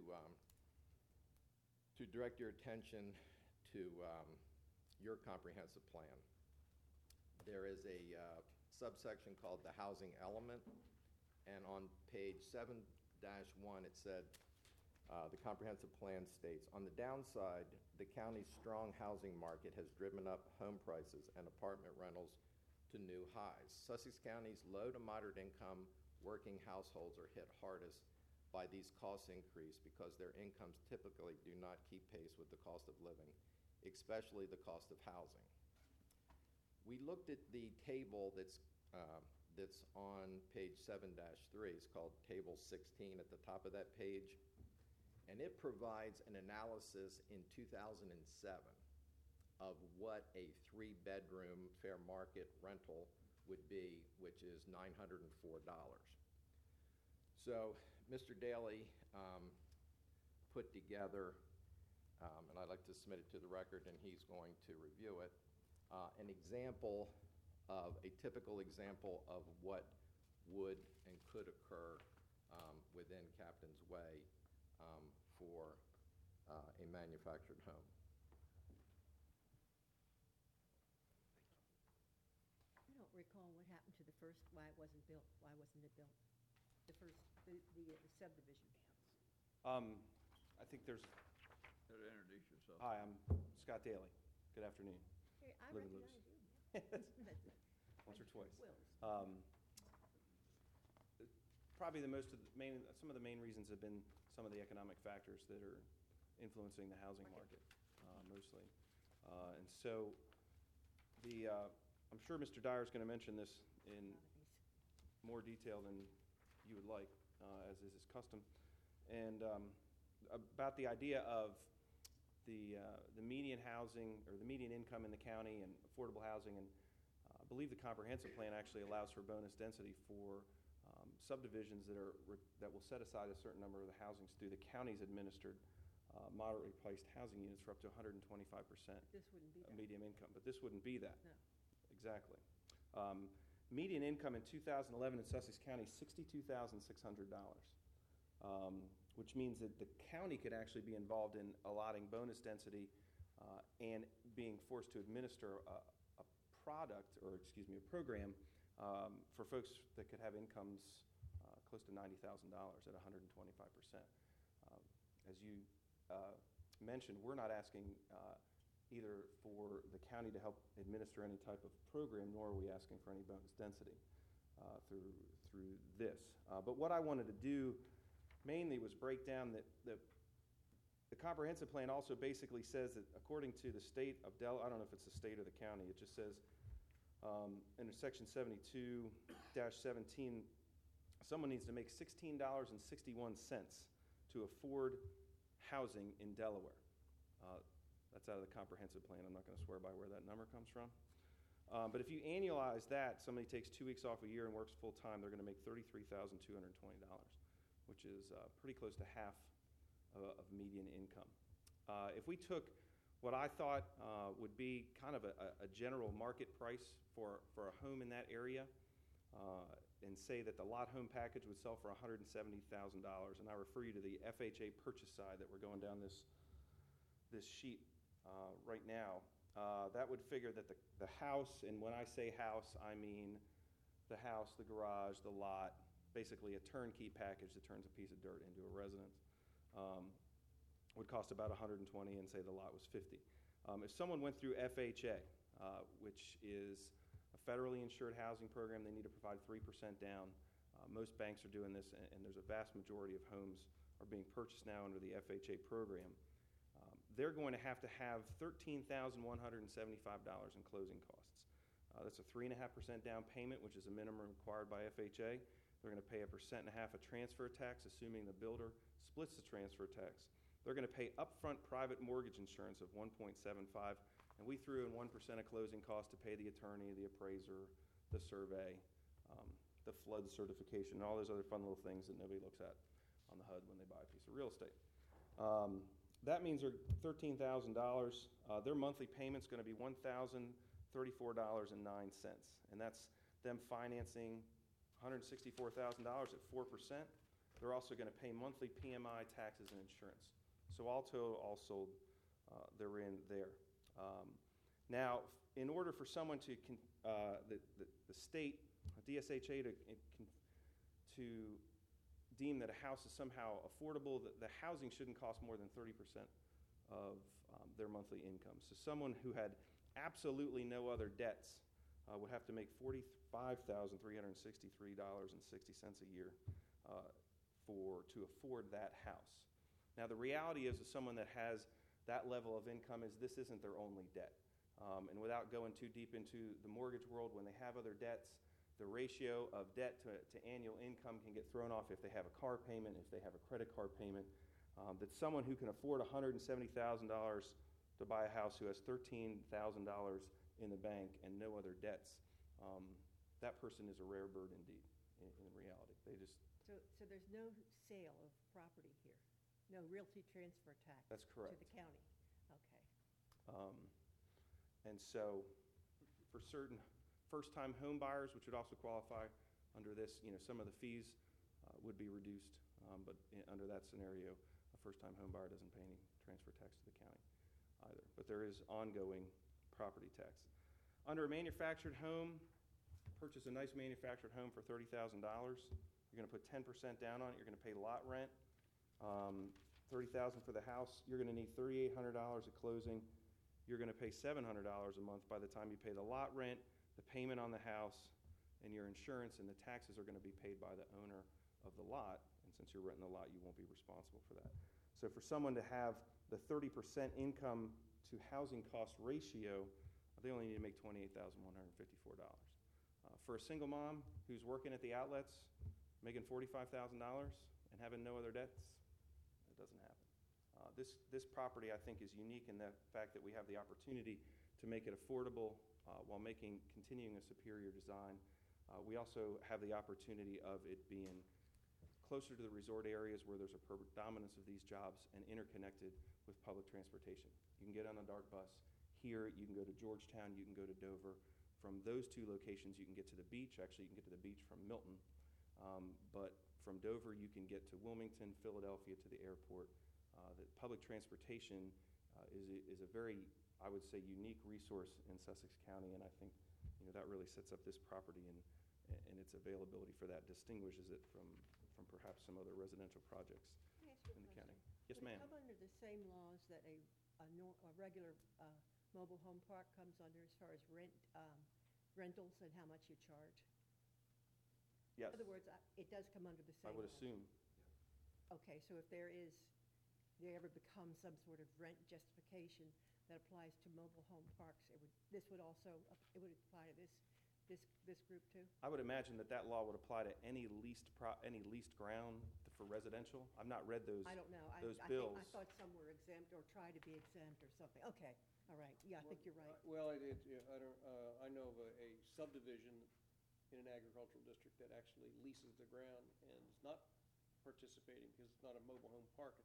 direct your attention to your comprehensive plan. There is a subsection called the housing element, and on page 7-1 it said, the comprehensive plan states, on the downside, the county's strong housing market has driven up home prices and apartment rentals to new highs. Sussex County's low to moderate income working households are hit hardest by these cost increases because their incomes typically do not keep pace with the cost of living, especially the cost of housing. We looked at the table that's on page 7-3. It's called Table 16 at the top of that page. And it provides an analysis in 2007 of what a 3-bedroom fair market rental would be, which is $904. So Mr. Daly put together, and I'd like to submit it to the record, and he's going to review it, a typical example of what would and could occur within Captain's Way for a manufactured home. I don't recall what happened to the first, why it wasn't built. Why wasn't it built? The first, the subdivision. I think there's, Better introduce yourself. hi, I'm Scott Daly. Good afternoon. Hey, I Live and recognize lose. you. Once or twice. Wills. Probably some of the main reasons have been some of the economic factors that are influencing the housing market, mostly. And so I'm sure Mr. Dyer is going to mention this in more detail than you would like, as is his custom. And about the idea of the median housing or the median income in the county and affordable housing, and I believe the comprehensive plan actually allows for bonus density for subdivisions that will set aside a certain number of the housings through the county's administered moderately priced housing units for up to 125% This wouldn't be that. median income. But this wouldn't be that. No. Exactly. Median income in 2011 in Sussex County, $62,600, which means that the county could actually be involved in allotting bonus density and being forced to administer a program for folks that could have incomes close to $90,000 at 125%. As you mentioned, we're not asking either for the county to help administer any type of program, nor are we asking for any bonus density through this. But what I wanted to do mainly was break down that the comprehensive plan also basically says that according to the state of Delaware, I don't know if it's the state or the county, it just says in section 72-17, someone needs to make $16.61 to afford housing in Delaware. That's out of the comprehensive plan. I'm not going to swear by where that number comes from. But if you annualize that, somebody takes 2 weeks off a year and works full time, they're going to make $33,220, which is pretty close to half of median income. If we took what I thought would be kind of a general market price for a home in that area, and say that the lot home package would sell for $170,000, and I refer you to the FHA purchase side that we're going down this sheet right now, that would figure that the house, and when I say house, I mean the house, the garage, the lot, basically a turnkey package that turns a piece of dirt into a residence, would cost about $120 and say the lot was $50. If someone went through FHA, which is a federally insured housing program, they need to provide 3% down. Most banks are doing this, and there's a vast majority of homes are being purchased now under the FHA program. They're going to have $13,175 in closing costs. That's a 3.5% down payment, which is a minimum required by FHA. They're going to pay 1.5% of transfer tax, assuming the builder splits the transfer tax. They're going to pay upfront private mortgage insurance of 1.75, and we threw in 1% of closing costs to pay the attorney, the appraiser, the survey, the flood certification, and all those other fun little things that nobody looks at on the HUD when they buy a piece of real estate. That means they're $13,000. Their monthly payment's going to be $1,034.09, and that's them financing $164,000 at 4%. They're also going to pay monthly PMI taxes and insurance. So all total, all sold, they're in there. Now, in order for someone to, the state, DSHA, to deem that a house is somehow affordable, the housing shouldn't cost more than 30% of their monthly income. So someone who had absolutely no other debts would have to make $45,363.60 a year to afford that house. Now, the reality is that someone that has that level of income is this isn't their only debt. And without going too deep into the mortgage world, when they have other debts, the ratio of debt to annual income can get thrown off if they have a car payment, if they have a credit card payment. That someone who can afford $170,000 to buy a house, who has $13,000 in the bank and no other debts, that person is a rare bird indeed, in reality. They just... So there's no sale of property here? No realty transfer tax? That's correct. To the county? Okay. And so for certain first-time home buyers, which would also qualify under this, some of the fees would be reduced, but under that scenario, a first-time home buyer doesn't pay any transfer tax to the county either. But there is ongoing property tax. Under a manufactured home, purchase a nice manufactured home for $30,000. You're going to put 10% down on it. You're going to pay lot rent, $30,000 for the house. You're going to need $3,800 at closing. You're going to pay $700 a month by the time you pay the lot rent, the payment on the house, and your insurance, and the taxes are going to be paid by the owner of the lot. And since you're renting the lot, you won't be responsible for that. So for someone to have the 30% income to housing cost ratio, they only need to make $28,154. For a single mom who's working at the outlets, making $45,000 and having no other debts, it doesn't happen. This property, I think, is unique in the fact that we have the opportunity to make it affordable while continuing a superior design. We also have the opportunity of it being closer to the resort areas where there's a predominance of these jobs and interconnected with public transportation. You can get on a DART bus here, you can go to Georgetown, you can go to Dover. From those two locations, you can get to the beach. Actually, you can get to the beach from Milton. But from Dover, you can get to Wilmington, Philadelphia, to the airport. The public transportation is a very, I would say, unique resource in Sussex County, and I think that really sets up this property, and its availability for that distinguishes it from perhaps some other residential projects Can I ask you in a the question? county. Yes, Would ma'am. it come under the same laws that a regular mobile home park comes under as far as rentals and how much you charge? Yes, In other words, it does come under the same I would law. assume. Okay, so if there ever becomes some sort of rent justification that applies to mobile home parks, it would apply to this group too? I would imagine that law would apply to any leased ground for residential. I've not read those. I don't know. those I bills. thought some were exempt or try to be exempt or something. Okay, all right. Yeah, I think you're right. Well, I know of a subdivision in an agricultural district that actually leases the ground and is not participating because it's not a mobile home park.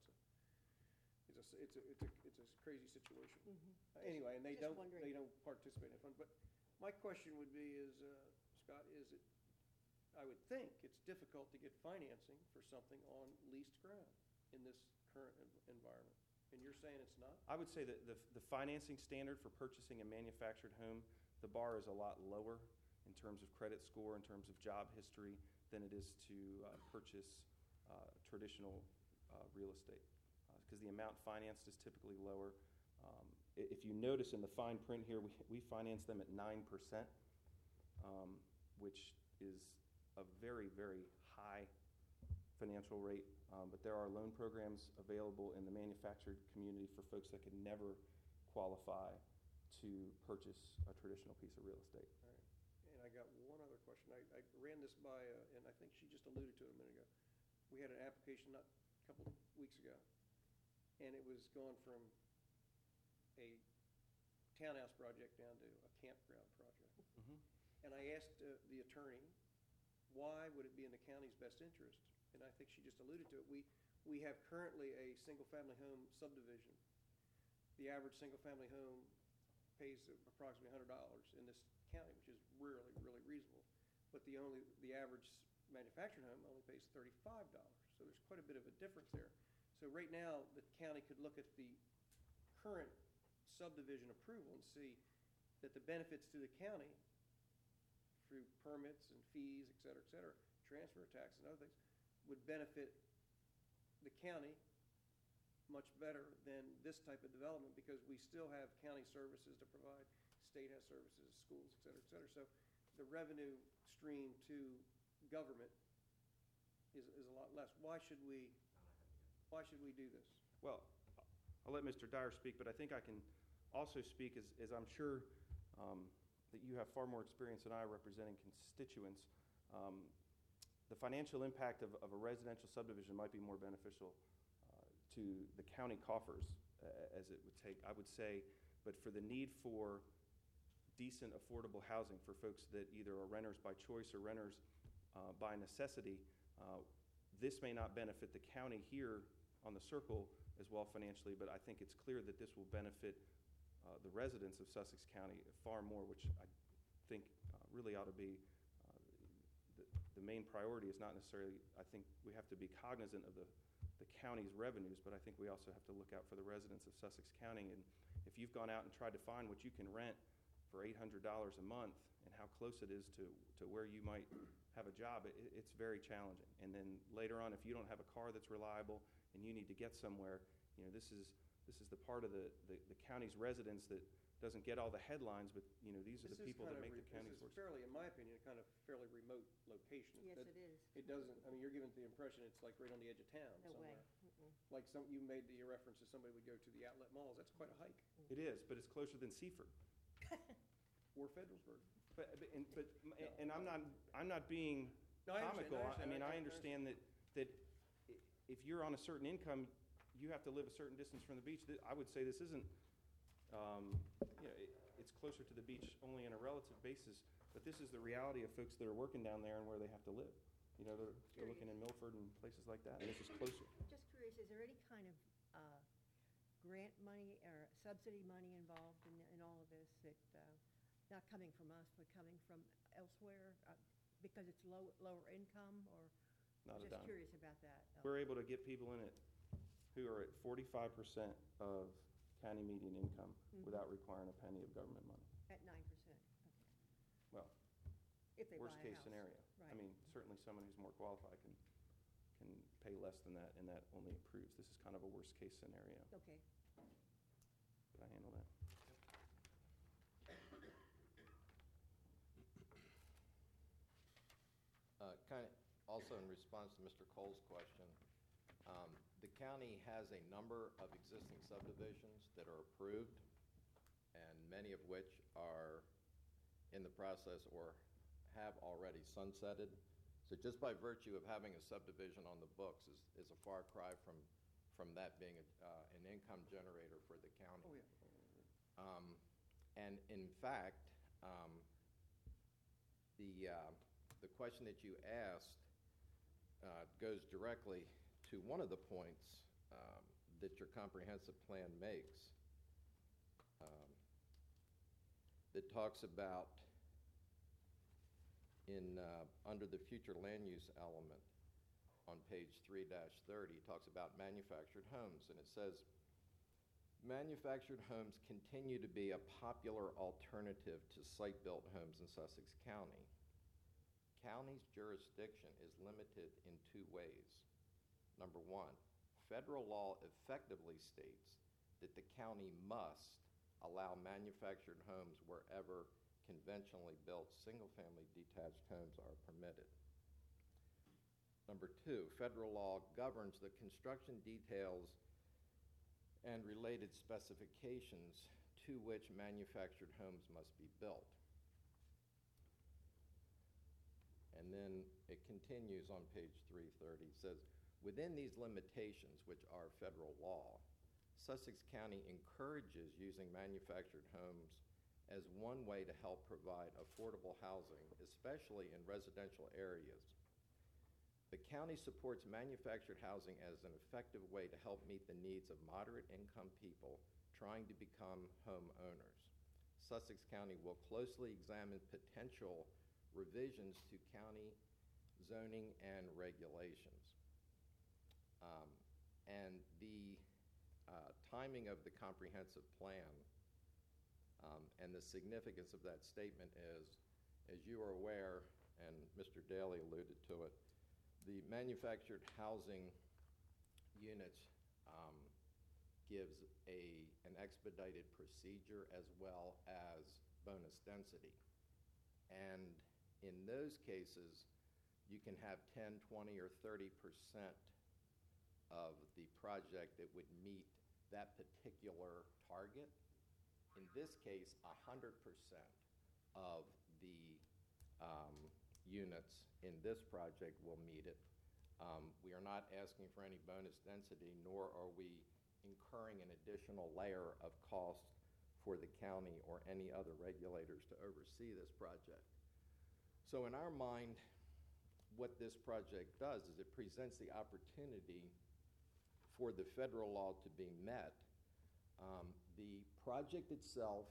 It's a crazy situation. Anyway, and they Just don't wondering. participate in fun. But my question would be is, Scott, I would think it's difficult to get financing for something on leased ground in this current environment. And you're saying it's not? I would say that the financing standard for purchasing a manufactured home, the bar is a lot lower in terms of credit score, in terms of job history, than it is to purchase traditional real estate, because the amount financed is typically lower. If you notice in the fine print here, we finance them at 9%, which is a very, very high financial rate. But there are loan programs available in the manufactured community for folks that could never qualify to purchase a traditional piece of real estate. All right. And I got one other question. I ran this by, and I think she just alluded to it a minute ago. We had an application not a couple of weeks ago, and it was going from a townhouse project down to a campground project. Mhm. And I asked the attorney, why would it be in the county's best interest? And I think she just alluded to it. We have currently a single-family home subdivision. The average single-family home pays approximately $100 in this county, which is really, really reasonable. But the average manufactured home only pays $35. So there's quite a bit of a difference there. So right now, the county could look at the current subdivision approval and see that the benefits to the county through permits and fees, et cetera, transfer tax and other things, would benefit the county much better than this type of development, because we still have county services to provide, state has services, schools, et cetera, et cetera. So the revenue stream to government is a lot less. Why should we do this? Well, I'll let Mr. Dyer speak, but I think I can also speak, as I'm sure that you have far more experience than I representing constituents. The financial impact of a residential subdivision might be more beneficial to the county coffers as it would take, I would say, but for the need for decent, affordable housing for folks that either are renters by choice or renters by necessity, this may not benefit the county here on the Circle as well financially, but I think it's clear that this will benefit the residents of Sussex County far more, which I think really ought to be the main priority. Is not necessarily, I think we have to be cognizant of the county's revenues, but I think we also have to look out for the residents of Sussex County. And if you've gone out and tried to find what you can rent for $800 a month and how close it is to where you might have a job, it's very challenging. And then later on, if you don't have a car that's reliable and you need to get somewhere, this is the part of the county's residents that doesn't get all the headlines, but these are the people that make the county's work. This is fairly, in my opinion, kind of fairly remote location. Yes, it is. It doesn't, you're given the impression it's like right on the edge of town No way. somewhere. Like you made the reference to somebody would go to the outlet malls. That's quite a hike. It is, but it's closer than Seaford. Or Federalsburg. And I'm not being No, I comical. understand. I understand that if you're on a certain income, you have to live a certain distance from the beach. I would say this isn't, it's closer to the beach only on a relative basis, but this is the reality of folks that are working down there and where they have to live. They're looking in Milford and places like that, and this is closer. Just curious, is there any kind of grant money or subsidy money involved in all of this that, not coming from us, but coming from elsewhere, because it's lower income, or? Not a Just dime. curious about that. We're able to get people in it who are at 45% of county median income without requiring a penny of government money. At 9%, okay. Well, If they buy a worst case house. scenario. I Right. mean, certainly someone who's more qualified can pay less than that, and that only improves. This is kind of a worst case scenario. Okay. Did I handle that? Kind of also in response to Mr. Cole's question, the county has a number of existing subdivisions that are approved, and many of which are in the process or have already sunsetted. So just by virtue of having a subdivision on the books is a far cry from that being an income generator for the county. Oh, yeah. And in fact, the question that you asked goes directly to one of the points that your comprehensive plan makes. That talks about under the future land use element on page 3-30, it talks about manufactured homes, and it says, Manufactured homes continue to be a popular alternative to site-built homes in Sussex County. County's jurisdiction is limited in two ways. Number one, federal law effectively states that the county must allow manufactured homes wherever conventionally built single-family detached homes are permitted. Number two, federal law governs the construction details and related specifications to which manufactured homes must be built. And then it continues on page 330. It says, within these limitations, which are federal law, Sussex County encourages using manufactured homes as one way to help provide affordable housing, especially in residential areas. The county supports manufactured housing as an effective way to help meet the needs of moderate-income people trying to become homeowners. Sussex County will closely examine potential revisions to county zoning and regulations. And the timing of the comprehensive plan and the significance of that statement is, as you are aware, and Mr. Daly alluded to it, the manufactured housing units gives an expedited procedure as well as bonus density. And in those cases, you can have 10, 20, or 30% of the project that would meet that particular target. In this case, 100% of the units in this project will meet it. We are not asking for any bonus density, nor are we incurring an additional layer of cost for the county or any other regulators to oversee this project. So in our mind, what this project does is it presents the opportunity for the federal law to be met. The project itself,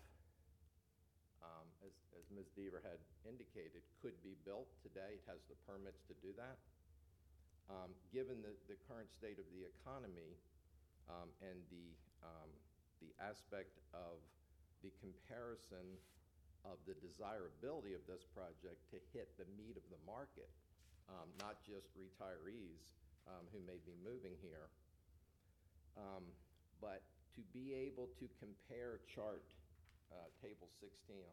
as Ms. Deaver had indicated, could be built today. It has the permits to do that. Given the current state of the economy and the aspect of the comparison of the desirability of this project to hit the meat of the market, not just retirees who may be moving here, but to be able to compare table 16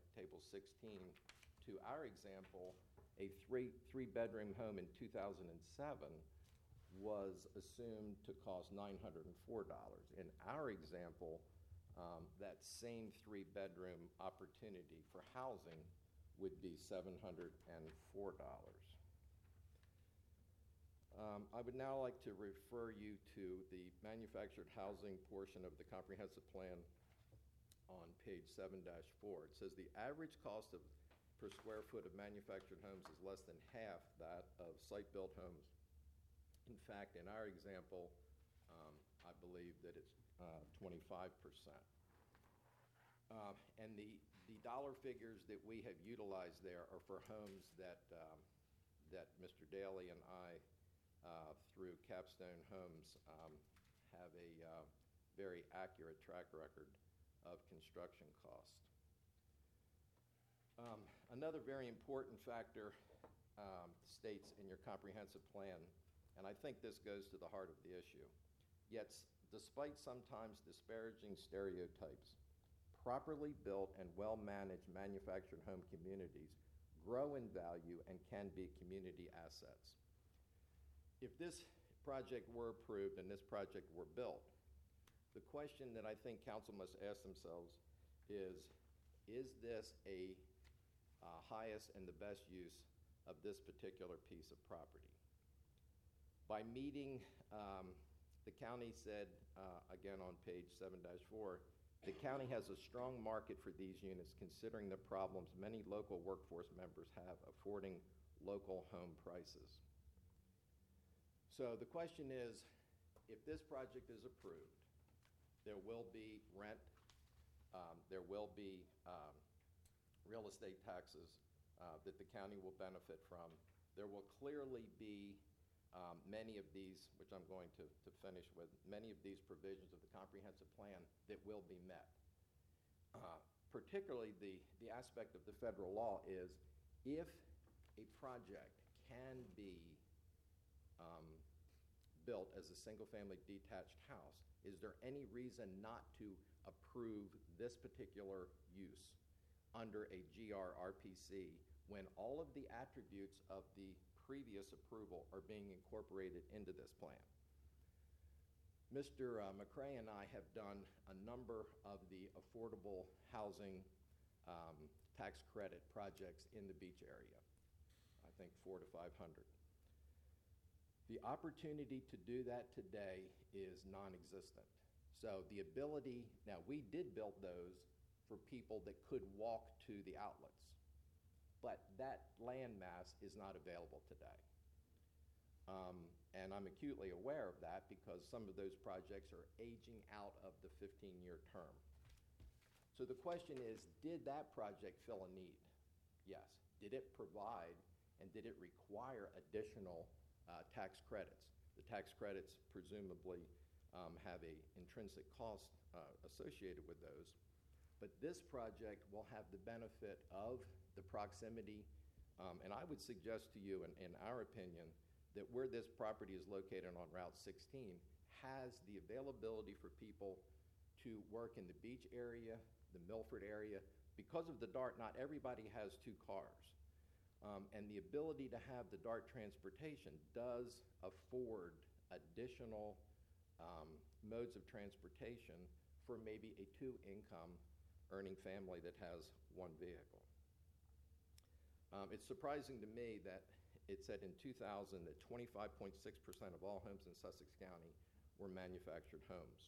to our example, a three-bedroom home in 2007 was assumed to cost $904. In our example, that same three-bedroom opportunity for housing would be $704. I would now like to refer you to the manufactured housing portion of the comprehensive plan on page 7-4. It says the average cost per square foot of manufactured homes is less than half that of site-built homes. In fact, in our example, I believe that it's 25%. And the dollar figures that we have utilized there are for homes that Mr. Daly and I, through Capstone Homes, have a very accurate track record of construction cost. Another very important factor states in your comprehensive plan, and I think this goes to the heart of the issue, yet despite sometimes disparaging stereotypes, properly built and well-managed manufactured home communities grow in value and can be community assets. If this project were approved and this project were built, the question that I think council must ask themselves is this a highest and the best use of this particular piece of property? By meeting, the county said, again on page 7-4, the county has a strong market for these units considering the problems many local workforce members have affording local home prices. So the question is, if this project is approved, there will be rent, there will be real estate taxes that the county will benefit from. There will clearly be many of these, which I'm going to finish with, many of these provisions of the comprehensive plan that will be met. Particularly the aspect of the federal law is if a project can be built as a single-family detached house, is there any reason not to approve this particular use under a GRRPC when all of the attributes of the previous approval are being incorporated into this plan? Mr. McCray and I have done a number of the affordable housing tax credit projects in the beach area, I think 400 to 500. The opportunity to do that today is non-existent. So the ability, now we did build those for people that could walk to the outlets, but that land mass is not available today. And I'm acutely aware of that because some of those projects are aging out of the 15-year term. So the question is, did that project fill a need? Yes. Did it provide and did it require additional tax credits? The tax credits presumably have an intrinsic cost associated with those. But this project will have the benefit of the proximity, and I would suggest to you, in our opinion, that where this property is located on Route 16 has the availability for people to work in the beach area, the Milford area. Because of the DART, not everybody has two cars. And the ability to have the DART transportation does afford additional modes of transportation for maybe a two-income earning family that has one vehicle. It's surprising to me that it said in 2000 that 25.6% of all homes in Sussex County were manufactured homes.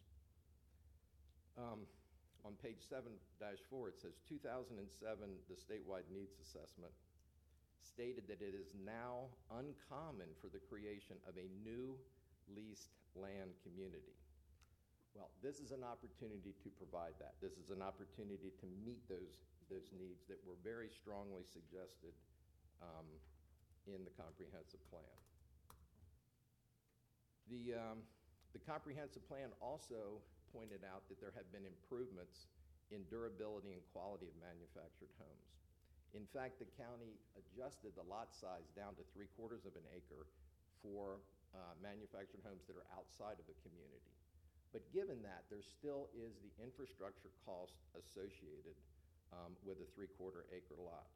On page 7-4, it says 2007, the statewide needs assessment stated that it is now uncommon for the creation of a new leased land community. Well, this is an opportunity to provide that. This is an opportunity to meet those needs that were very strongly suggested in the comprehensive plan. The comprehensive plan also pointed out that there have been improvements in durability and quality of manufactured homes. In fact, the county adjusted the lot size down to 3/4 of an acre for manufactured homes that are outside of a community. But given that, there still is the infrastructure cost associated with a 3/4 acre lot.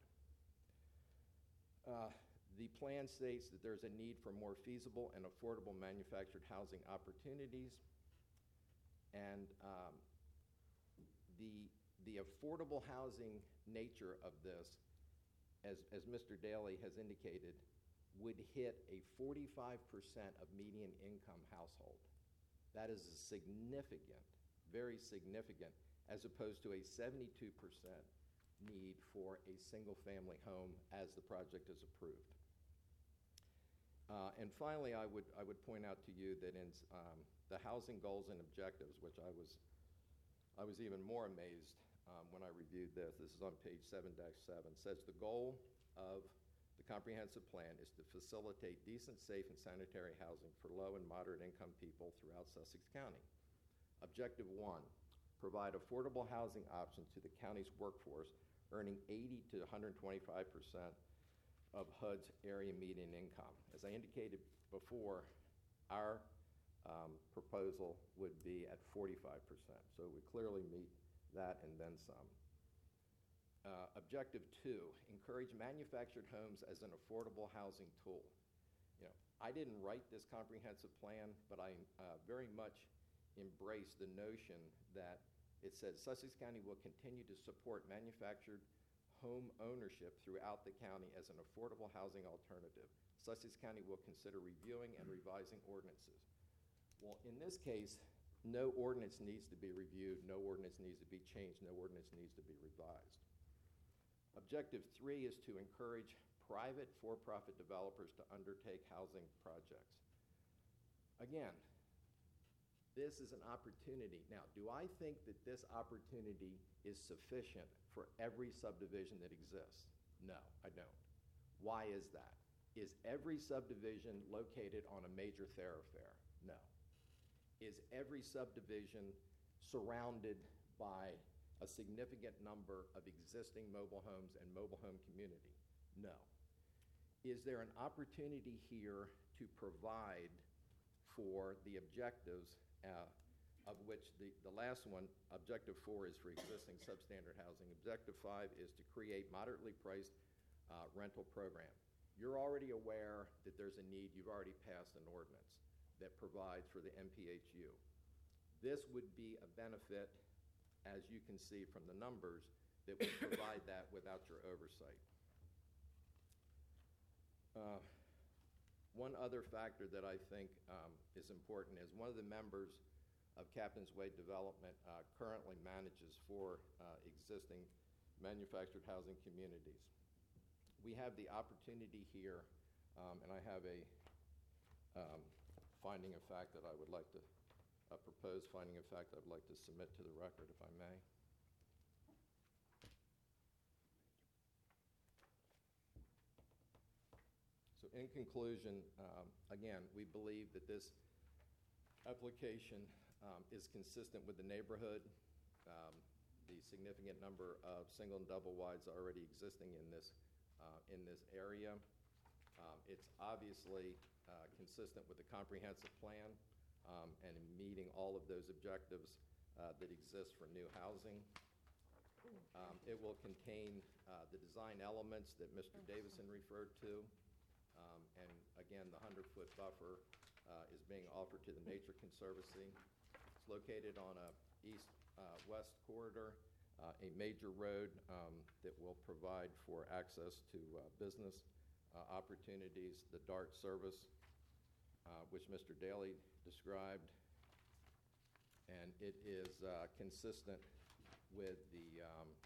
The plan states that there's a need for more feasible and affordable manufactured housing opportunities, and the affordable housing nature of this, as Mr. Daly has indicated, would hit a 45% of median income household. That is a significant, very significant, as opposed to a 72% need for a single-family home as the project is approved. And finally, I would point out to you that in the housing goals and objectives, which I was even more amazed when I reviewed this. This is on page 7-7. Says the goal of the comprehensive plan is to facilitate decent, safe, and sanitary housing for low and moderate income people throughout Sussex County. Objective 1, provide affordable housing options to the county's workforce earning 80 to 125% of HUD's area median income. As I indicated before, our proposal would be at 45%, so we clearly meet that and then some. Objective 2, encourage manufactured homes as an affordable housing tool. You know, I didn't write this comprehensive plan, but I very much embrace the notion that it says Sussex County will continue to support manufactured home ownership throughout the county as an affordable housing alternative. Sussex County will consider reviewing and revising ordinances. Well, in this case, no ordinance needs to be reviewed, no ordinance needs to be changed, no ordinance needs to be revised. Objective 3 is to encourage private for-profit developers to undertake housing projects. Again, this is an opportunity. Now, do I think that this opportunity is sufficient for every subdivision that exists? No, I don't. Why is that? Is every subdivision located on a major thoroughfare? No. Is every subdivision surrounded by a significant number of existing mobile homes and mobile home community? No. Is there an opportunity here to provide for the objectives, of which the last one, Objective 4, is for existing substandard housing. Objective 5 is to create moderately priced rental program. You're already aware that there's a need. You've already passed an ordinance that provides for the MPHU. This would be a benefit, as you can see from the numbers, that would provide that without your oversight. One other factor that I think is important is one of the members of Captain's Way Development currently manages 4 existing manufactured housing communities. We have the opportunity here, and I have a finding of fact that I would like to, a proposed finding of fact I'd like to submit to the record, if I may. So in conclusion, again, we believe that this application is consistent with the neighborhood, the significant number of single and double wides already existing in this area. It's obviously consistent with the comprehensive plan and in meeting all of those objectives that exist for new housing. It will contain the design elements that Mr. Davison referred to. And again, the 100-foot buffer is being offered to the Nature Conservancy. It's located on a east-west corridor, a major road that will provide for access to business opportunities, the DART service, which Mr. Daly described. And it is consistent with the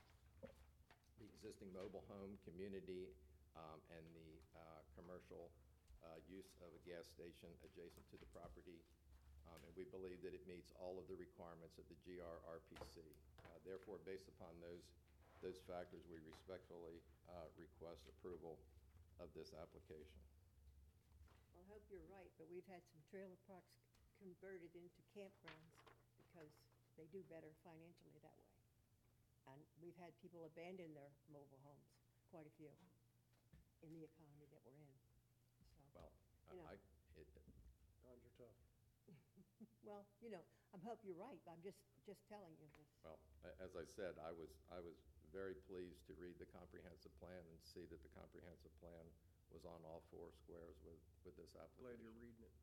existing mobile home community and the commercial use of a gas station adjacent to the property. And we believe that it meets all of the requirements of the GRRPC. Therefore, based upon those factors, we respectfully request approval of this application. Well, I hope you're right, but we've had some trailer parks converted into campgrounds because they do better financially that way. And we've had people abandon their mobile homes, quite a few, in the economy that we're in. So, Well, you know. Times are tough. Well, I hope you're right. I'm just telling you this. Well, as I said, I was very pleased to read the comprehensive plan and see that the comprehensive plan was on all 4 squares with this Glad application. you're reading it.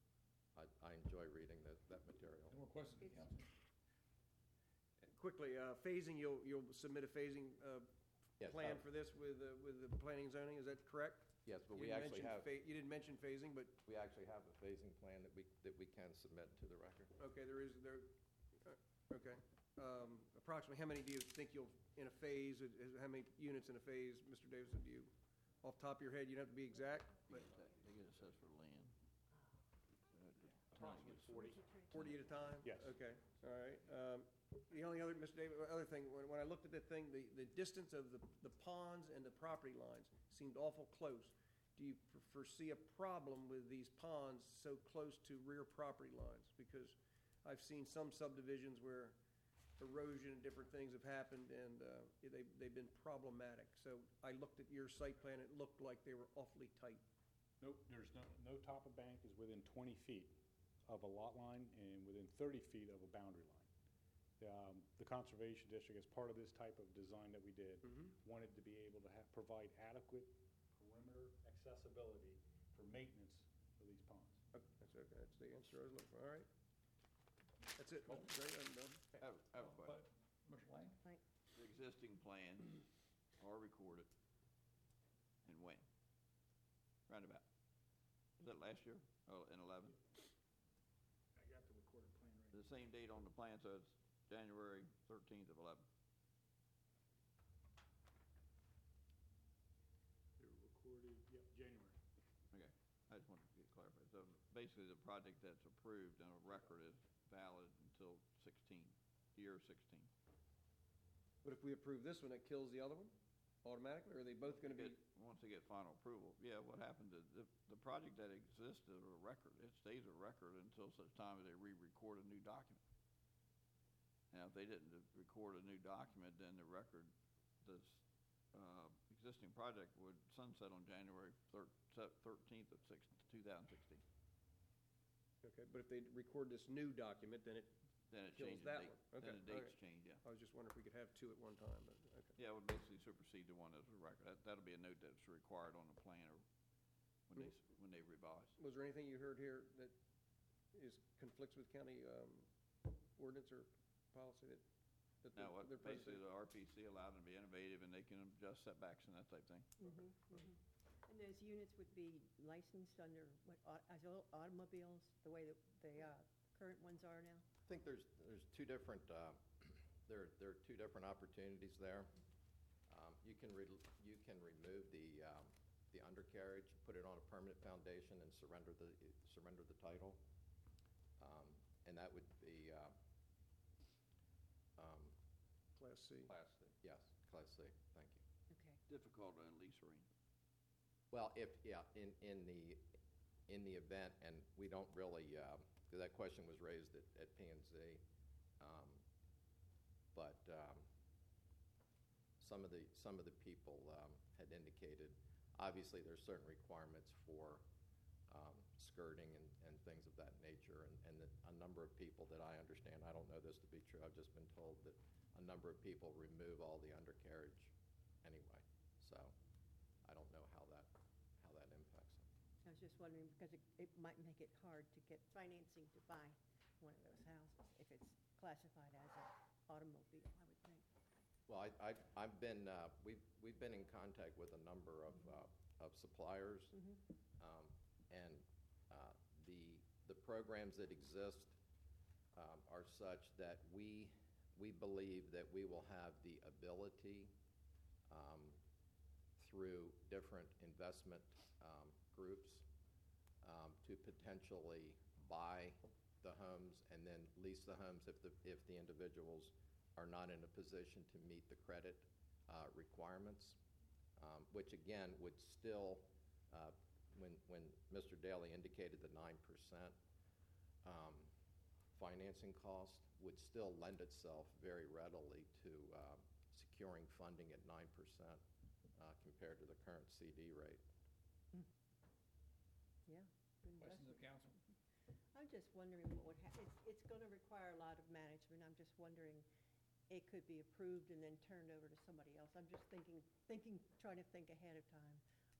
I enjoy reading that material. Any more questions, It's- council? Quickly, phasing, you'll submit a phasing Yes, plan for this with the planning and zoning, is that correct? Yes, but You we didn't actually mention have, You didn't mention phasing, but, we actually have a phasing plan that we can submit to the record. okay, okay. Approximately how many do you think you'll, in a phase, how many units in a phase, Mr. Davison, do you, off the top of your head, you don't have to be exact, but They get assessed for land. Approximately 40. 40 at a time? Yes. Okay, all right. The only other, Mr. Davis, other thing, when I looked at that thing, the distance of the ponds and the property lines seemed awful close. Do you foresee a problem with these ponds so close to rear property lines? Because I've seen some subdivisions where erosion and different things have happened, and they've been problematic. So I looked at your site plan, it looked like they were awfully tight. Nope, there's no top of bank is within 20 feet of a lot line and within 30 feet of a boundary line. The Conservation District, as part of this type of design that we did, wanted to be able to provide adequate perimeter accessibility for maintenance of these ponds. Okay, that's okay, that's the answer I was looking for, all right. That's it, Mr. Gray, I'm done. I have a question. Mr. Lang? The existing plans are recorded, and when? Roundabout. Was that last year? Oh, in 11? I got the recorded plan right The same date on the plan, so it's January 13th of 11. They were recorded, yep, January. Okay, I just wanted to get clarified. So basically, the project that's approved and a record is valid until 16, year 16. But if we approve this one, it kills the other one automatically, or are they both gonna be? once they get final approval, yeah, what happened, the project that exists is a record. It stays a record until such time as they re-record a new document. Now, if they didn't record a new document, then the record, this existing project would sunset on January 13th of 2016. Okay, but if they record this new document, then it Then it kills changes that date. one. Okay, Then the dates all right. change, yeah. I was just wondering if we could have two at one time, but, okay. Yeah, it would basically supersede the one that's a record. That'll be a note that's required on the plan or when they revise. Was there anything you heard here that conflicts with county ordinance or policy that Now, what, they're basically, posting? the RPC allowed them to be innovative, and they can adjust setbacks and that type of thing. And those units would be licensed under what, as automobiles, the way that the current ones are now? I think there's two different, there are two different opportunities there. You can remove the undercarriage, put it on a permanent foundation, and surrender the title. And that would be, Class C. Class C. yes, Class C, thank you. Okay. Difficult on lease arrangement. Well, in the event, and we don't really, because that question was raised at P&Z, but some of the people had indicated, obviously, there's certain requirements for skirting and things of that nature, and that a number of people that I understand, I don't know this to be true, I've just been told that a number of people remove all the undercarriage anyway, so I don't know how that impacts them. I was just wondering, because it might make it hard to get financing to buy one of those houses if it's classified as an automobile, I would think. Well, I've been, we've been in contact with a number of suppliers, and the programs that exist are such that we believe that we will have the ability through different investment groups to potentially buy the homes and then lease the homes if the individuals are not in a position to meet the credit requirements, which again would still, when Mr. Daly indicated the 9% financing cost, would still lend itself very readily to securing funding at 9% compared to the current CD rate. Yeah. good Questions of investment. council? I'm just wondering what would happen. It's going to require a lot of management. I'm just wondering, it could be approved and then turned over to somebody else. I'm just trying to think ahead of time.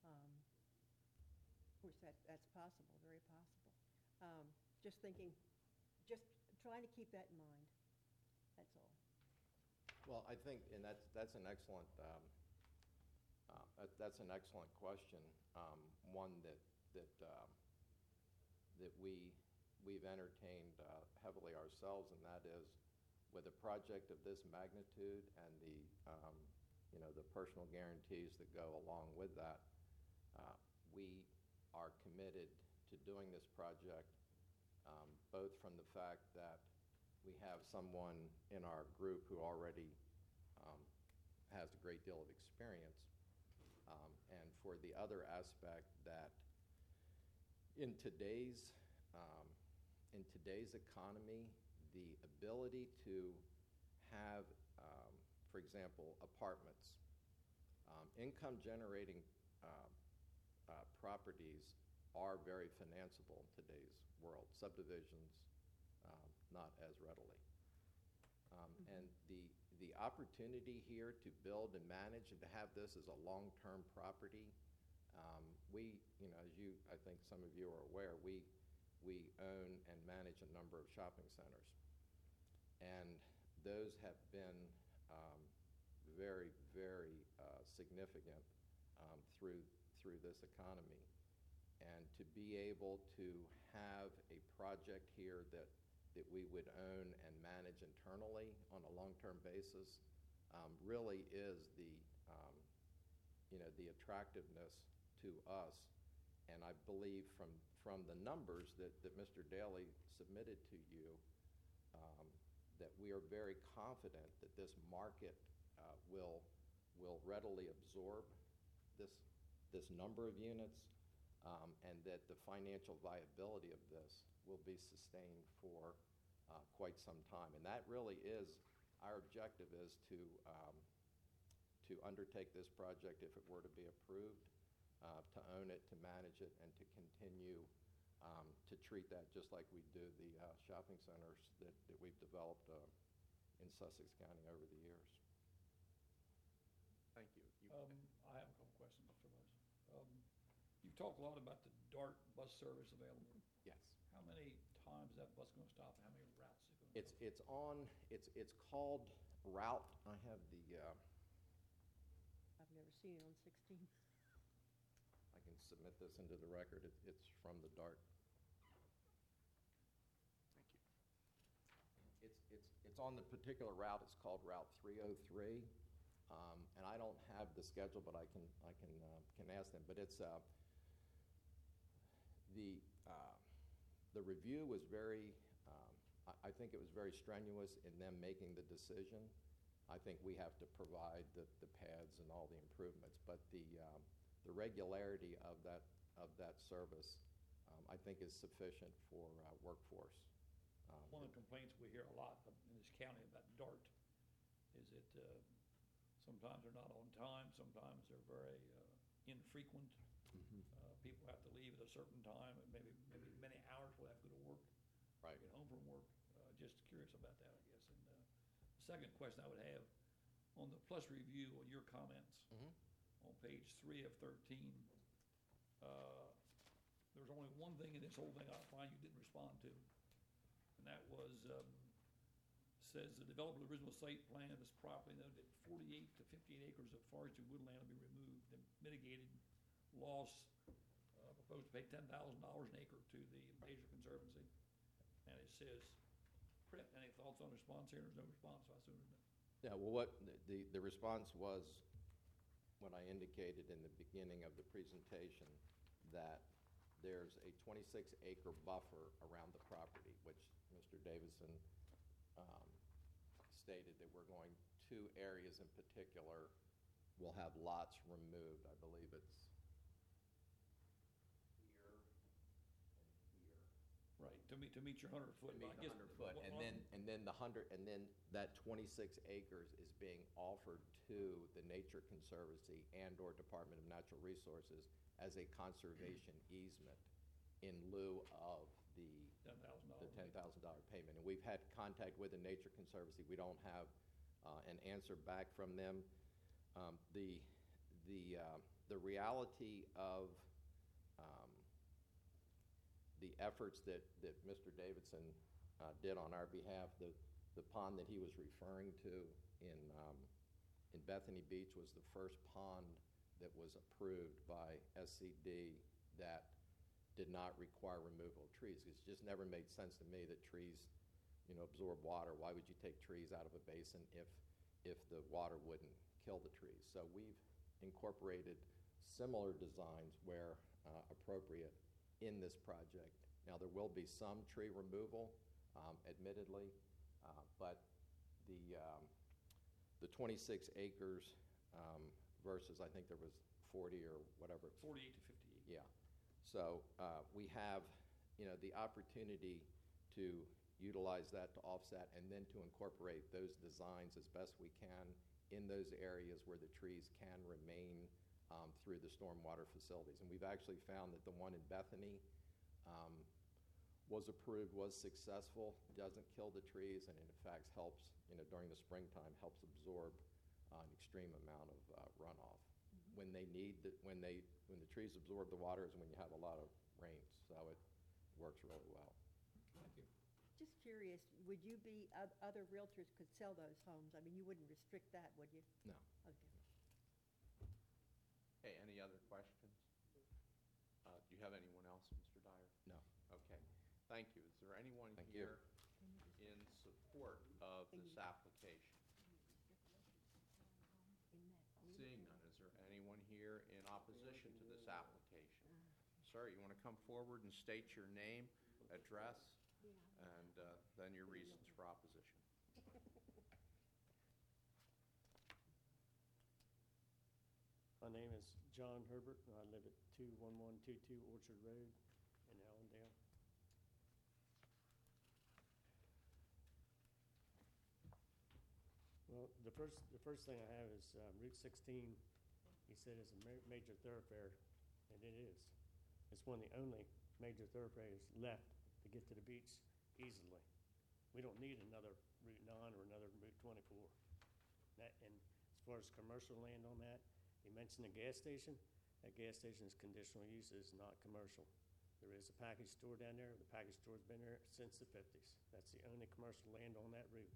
Of course, that's possible, very possible. Just thinking, just trying to keep that in mind. That's all. Well, I think, and that's an excellent question, one that we've entertained heavily ourselves, and that is, with a project of this magnitude and the personal guarantees that go along with that, we are committed to doing this project, both from the fact that we have someone in our group who already has a great deal of experience, and for the other aspect that in today's economy, the ability to have, for example, apartments, income-generating properties are very financeable in today's world. Subdivisions, not as readily. And the opportunity here to build and manage and to have this as a long-term property, as I think some of you are aware, we own and manage a number of shopping centers. And those have been very, very significant through this economy. And to be able to have a project here that we would own and manage internally on a long-term basis really is the attractiveness to us. And I believe from the numbers that Mr. Daly submitted to you, that we are very confident that this market will readily absorb this number of units, and that the financial viability of this will be sustained for quite some time. And that really is, our objective is to undertake this project if it were to be approved, to own it, to manage it, and to continue to treat that just like we do the shopping centers that we've developed in Sussex County over the years. Thank you. I have a couple questions, Mr. Vice. You've talked a lot about the DART bus service available. Yes. How many times is that bus going to stop, and how many routes is it going to cover? It's called Route, I have the, I've never seen it on 16. I can submit this into the record. It's from the DART. Thank you. It's on the particular route. It's called Route 303. And I don't have the schedule, but I can ask them. But it's the review was very, I think it was very strenuous in them making the decision. I think we have to provide the pads and all the improvements, but the regularity of that service, I think, is sufficient for workforce. One of the complaints we hear a lot in this county about DART is that sometimes they're not on time, sometimes they're very infrequent. People have to leave at a certain time, and maybe many hours will have to go to work. Right. Get home from work. Just curious about that, I guess. And the second question I would have, on the plus review, on your comments, on page 3 of 13, there's only one thing in this whole thing I find you didn't respond to, and that was, says the developer of the original site plan of this property noted that 48 to 58 acres of forested woodland will be removed and mitigated loss, proposed to pay $10,000 an acre to the Nature Conservancy. And it says, print, any thoughts on response here? There's no response, so I assume there's no. Yeah, well, what the response was, what I indicated in the beginning of the presentation, that there's a 26-acre buffer around the property, which Mr. Davidson stated that we're going, 2 areas in particular will have lots removed. I believe it's here and here. Right, to meet your 100-foot. To meet the 100-foot, and then that 26 acres is being offered to the Nature Conservancy and/or Department of Natural Resources as a conservation easement in lieu of the $10,000 payment. And we've had contact with the Nature Conservancy. We don't have an answer back from them. The reality of the efforts that Mr. Davidson did on our behalf, the pond that he was referring to in Bethany Beach was the first pond that was approved by SCD that did not require removal of trees. It's just never made sense to me that trees, absorb water. Why would you take trees out of a basin if the water wouldn't kill the trees? So we've incorporated similar designs where appropriate in this project. Now, there will be some tree removal, admittedly, but the 26 acres versus, I think there was 40 or whatever. 48 to 58. Yeah. So we have, the opportunity to utilize that to offset and then to incorporate those designs as best we can in those areas where the trees can remain through the stormwater facilities. And we've actually found that the one in Bethany was approved, was successful, doesn't kill the trees, and in fact helps, during the springtime, helps absorb an extreme amount of runoff. When they when the trees absorb the water is when you have a lot of rain, so it works really well. Thank you. Just curious, would you be, other realtors could sell those homes? I mean, you wouldn't restrict that, would you? No. Okay. Okay, any other questions? Do you have anyone else, Mr. Dyer? No. Okay, thank you. Is there anyone Thank you. here in support of this application? Seeing none, is there anyone here in opposition to this application? Sir, you want to come forward and state your name, address, and then your reasons for opposition? My name is John Herbert, and I live at 21122 Orchard Road in Allendale. Well, the first thing I have is Route 16, he said is a major thoroughfare, and it is. It's one of the only major thoroughfares left to get to the beach easily. We don't need another Route 9 or another Route 24. And as far as commercial land on that, he mentioned a gas station. That gas station is conditional use, it is not commercial. There is a package store down there. The package store's been there since the 50s. That's the only commercial land on that route.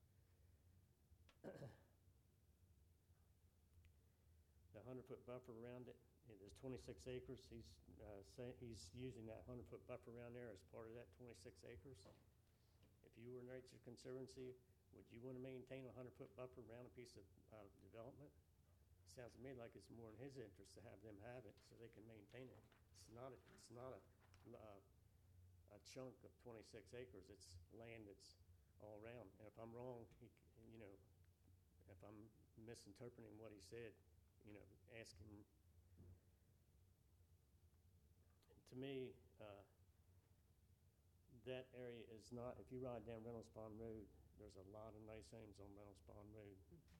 The 100-foot buffer around it, it is 26 acres. He's using that 100-foot buffer around there as part of that 26 acres. If you were Nature Conservancy, would you want to maintain a 100-foot buffer around a piece of development? Sounds to me like it's more in his interest to have them have it so they can maintain it. It's not a chunk of 26 acres. It's land that's all around. And if I'm wrong, if I'm misinterpreting what he said, ask him. To me, that area is not, if you ride down Reynolds Pond Road, there's a lot of nice homes on Reynolds Pond Road.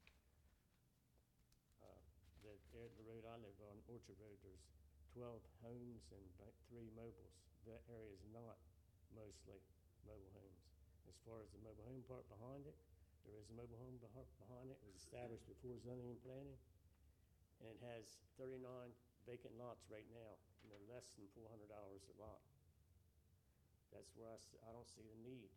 The road I live on, Orchard Road, there's 12 homes and 3 mobiles. That area is not mostly mobile homes. As far as the mobile home part behind it, there is a mobile home behind it. It was established before zoning and planning. And it has 39 vacant lots right now, and they're less than $400 a lot. That's where I don't see the need.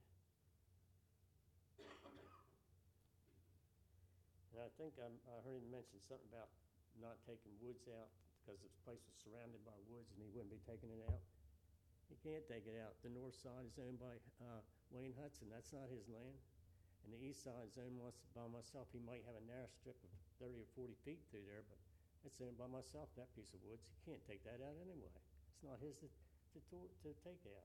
And I think I heard him mention something about not taking woods out because this place was surrounded by woods and he wouldn't be taking it out. He can't take it out. The north side is owned by Wayne Hudson. That's not his land. And the east side is owned by myself. He might have a narrow strip of 30 or 40 feet through there, but it's owned by myself, that piece of woods. He can't take that out anyway. It's not his to take out.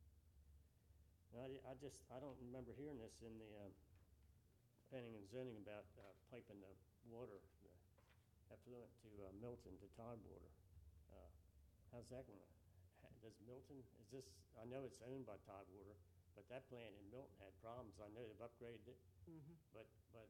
I don't remember hearing this in the planning and zoning about piping the water, the effluent to Milton, to Tidewater. How's that going to, does Milton, I know it's owned by Tidewater, but that plant in Milton had problems. I know they've upgraded it, but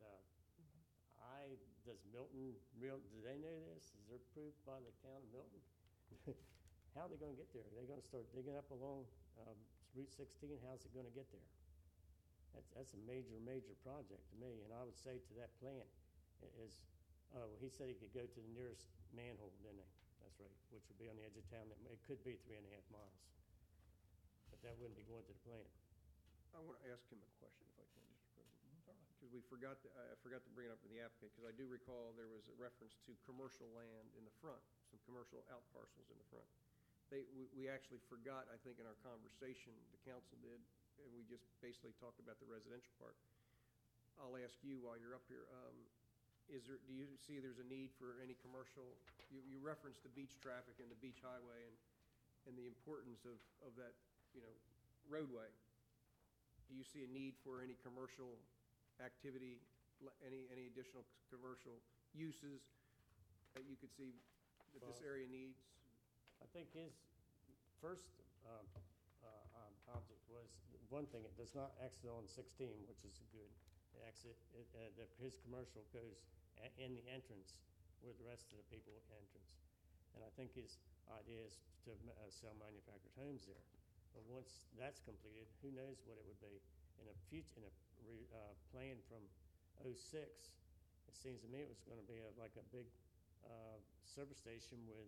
does Milton, do they know this? Is it approved by the town of Milton? How are they going to get there? Are they going to start digging up along Route 16? How's it going to get there? That's a major project to me. And I would say to that plant he said he could go to the nearest manhole, didn't he? That's right, which would be on the edge of town. It could be 3.5 miles, but that wouldn't be going to the plant. I want to ask him a question if I can, Mr. President. Because I forgot to bring it up with the applicant, because I do recall there was a reference to commercial land in the front, some commercial out parcels in the front. We actually forgot, I think, in our conversation, the council did, and we just basically talked about the residential part. I'll ask you while you're up here, do you see there's a need for any commercial, you referenced the beach traffic and the beach highway and the importance of that, roadway. Do you see a need for any commercial activity, any additional commercial uses that you could see that this area needs? I think his first object was, one thing, it does not exit on 16, which is good. His commercial goes in the entrance where the rest of the people entrance. And I think his idea is to sell manufactured homes there. But once that's completed, who knows what it would be. In a plan from '06, it seems to me it was going to be like a big service station with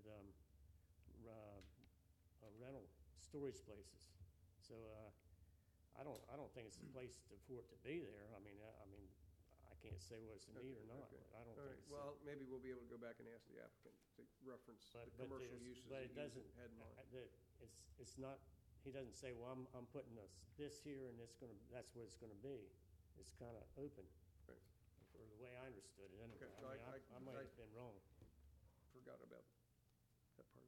rental storage places. So I don't think it's a place for it to be there. I mean, I can't say whether it's a need or not. Okay. But I don't All think right. it's. Well, maybe we'll be able to go back and ask the applicant to reference the commercial uses But that it he doesn't. had in mind. It's not. He doesn't say, well, I'm putting this here and that's what it's going to be. It's kind of open. Right. For the way I understood it anyway. Okay, so I might have been wrong. Forgot about that part.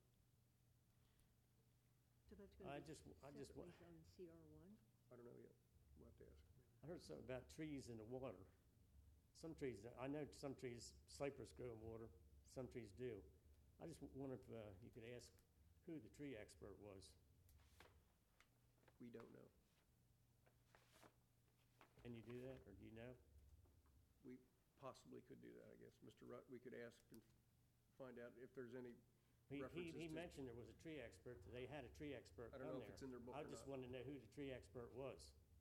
So that's going to be separately on CR1? I don't know yet. We'll have to ask. I heard something about trees in the water. Some trees, I know some trees, cypress grow in water. Some trees do. I just wonder if you could ask who the tree expert was. We don't know. Can you do that, or do you know? We possibly could do that, I guess. Mr. Rutt, we could ask and find out if there's any references He to. mentioned there was a tree expert, they had a tree expert I come don't there. know if it's in their book I or just not. wanted to know who the tree expert was.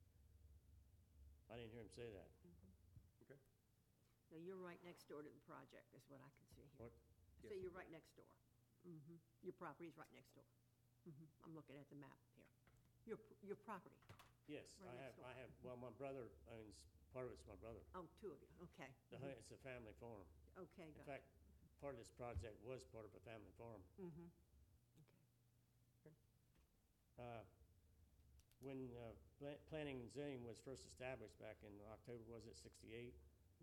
I didn't hear him say that. Okay. Now, you're right next door to the project, is what I can see here. What? So you're right next door. Your property's right next door. I'm looking at the map here. Your property. Yes, Right next door. well, my brother owns, part of it's my brother. Oh, two of you, okay. It's a family farm. Okay, In got it. fact, part of this project was part of a family farm. When planning and zoning was first established back in October, was it 68?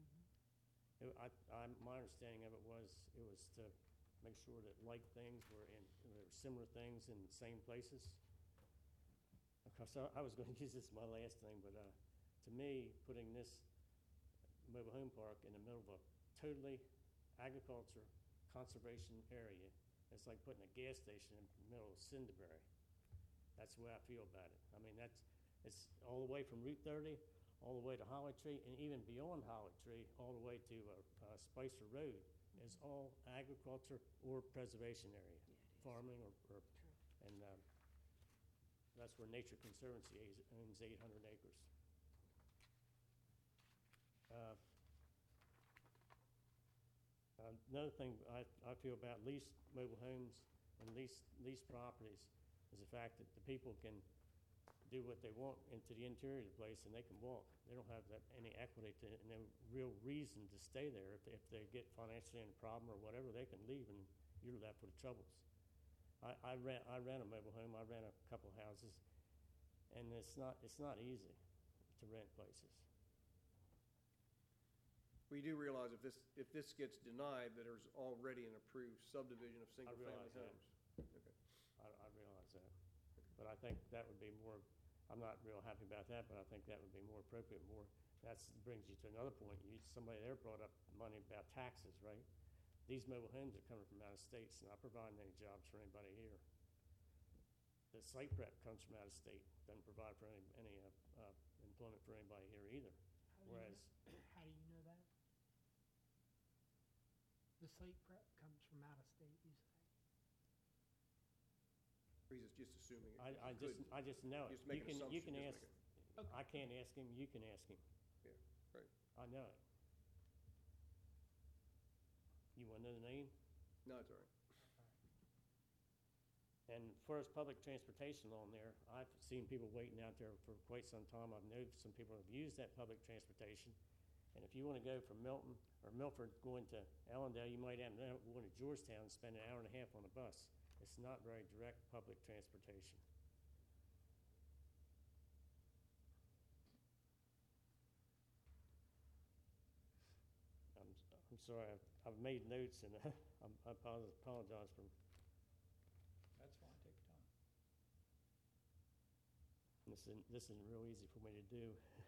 My understanding of it was to make sure that like things were there were similar things in the same places. Of course, I was going to use this as my last thing, but to me, putting this mobile home park in the middle of a totally agriculture conservation area, it's like putting a gas station in the middle of Cinderberry. That's the way I feel about it. I mean, it's all the way from Route 30, all the way to Holly Tree, and even beyond Holly Tree, all the way to Spicer Road, is all agriculture or preservation area, farming and that's where Nature Conservancy owns 800 acres. Another thing I feel about leased mobile homes and leased properties is the fact that the people can do what they want into the interior of the place and they can walk. They don't have any equity to it and no real reason to stay there. If they get financially in a problem or whatever, they can leave and you're left with the troubles. I rent a mobile home. I rent a couple houses, and it's not easy to rent places. We do realize if this gets denied, that there's already an approved subdivision of single-family realize that. homes. Okay. I realize that, but I think that would be more. I'm not real happy about that, but I think that would be more appropriate. That brings you to another point. Somebody there brought up money about taxes, right? These mobile homes are coming from out of state, so not providing any jobs for anybody here. The site prep comes from out of state, doesn't provide for any employment for anybody here either. Whereas, How do you know that? The site prep comes from out of state, you say? He's just assuming it. I He could. just know it. Just make an assumption, You can just ask. make I can't ask him. You can ask him. Yeah, right. I know it. You want to know the name? No, it's all right. And as far as public transportation on there, I've seen people waiting out there for quite some time. I've known some people have used that public transportation. And if you want to go from Milton or Milford going to Ellendale, you might end up going to Georgetown and spend an hour and a half on a bus. It's not very direct public transportation. I'm sorry, I've made notes and I apologize for. That's fine, take your time. This isn't real easy for me to do.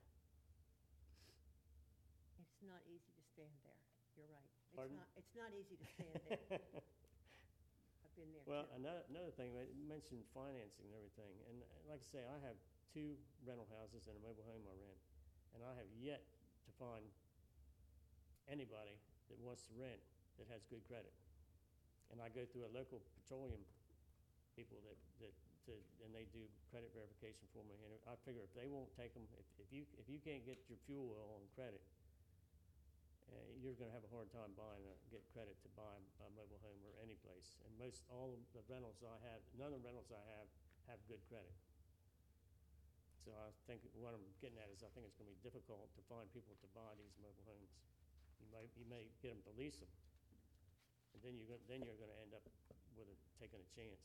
It's not easy to stand there. You're right. Pardon? It's not easy to stand there. I've been there Well, too. another thing, I mentioned financing and everything, and like I say, I have 2 rental houses and a mobile home I rent, and I have yet to find anybody that wants to rent that has good credit. And I go through a local petroleum people and they do credit verification for me, and I figure if they won't take them, if you can't get your fuel oil on credit, you're going to have a hard time get credit to buy a mobile home or any place. And all of the rentals I have, none of the rentals I have good credit. So I think what I'm getting at is I think it's going to be difficult to find people to buy these mobile homes. You may get them to lease them, and then you're going to end up with taking a chance.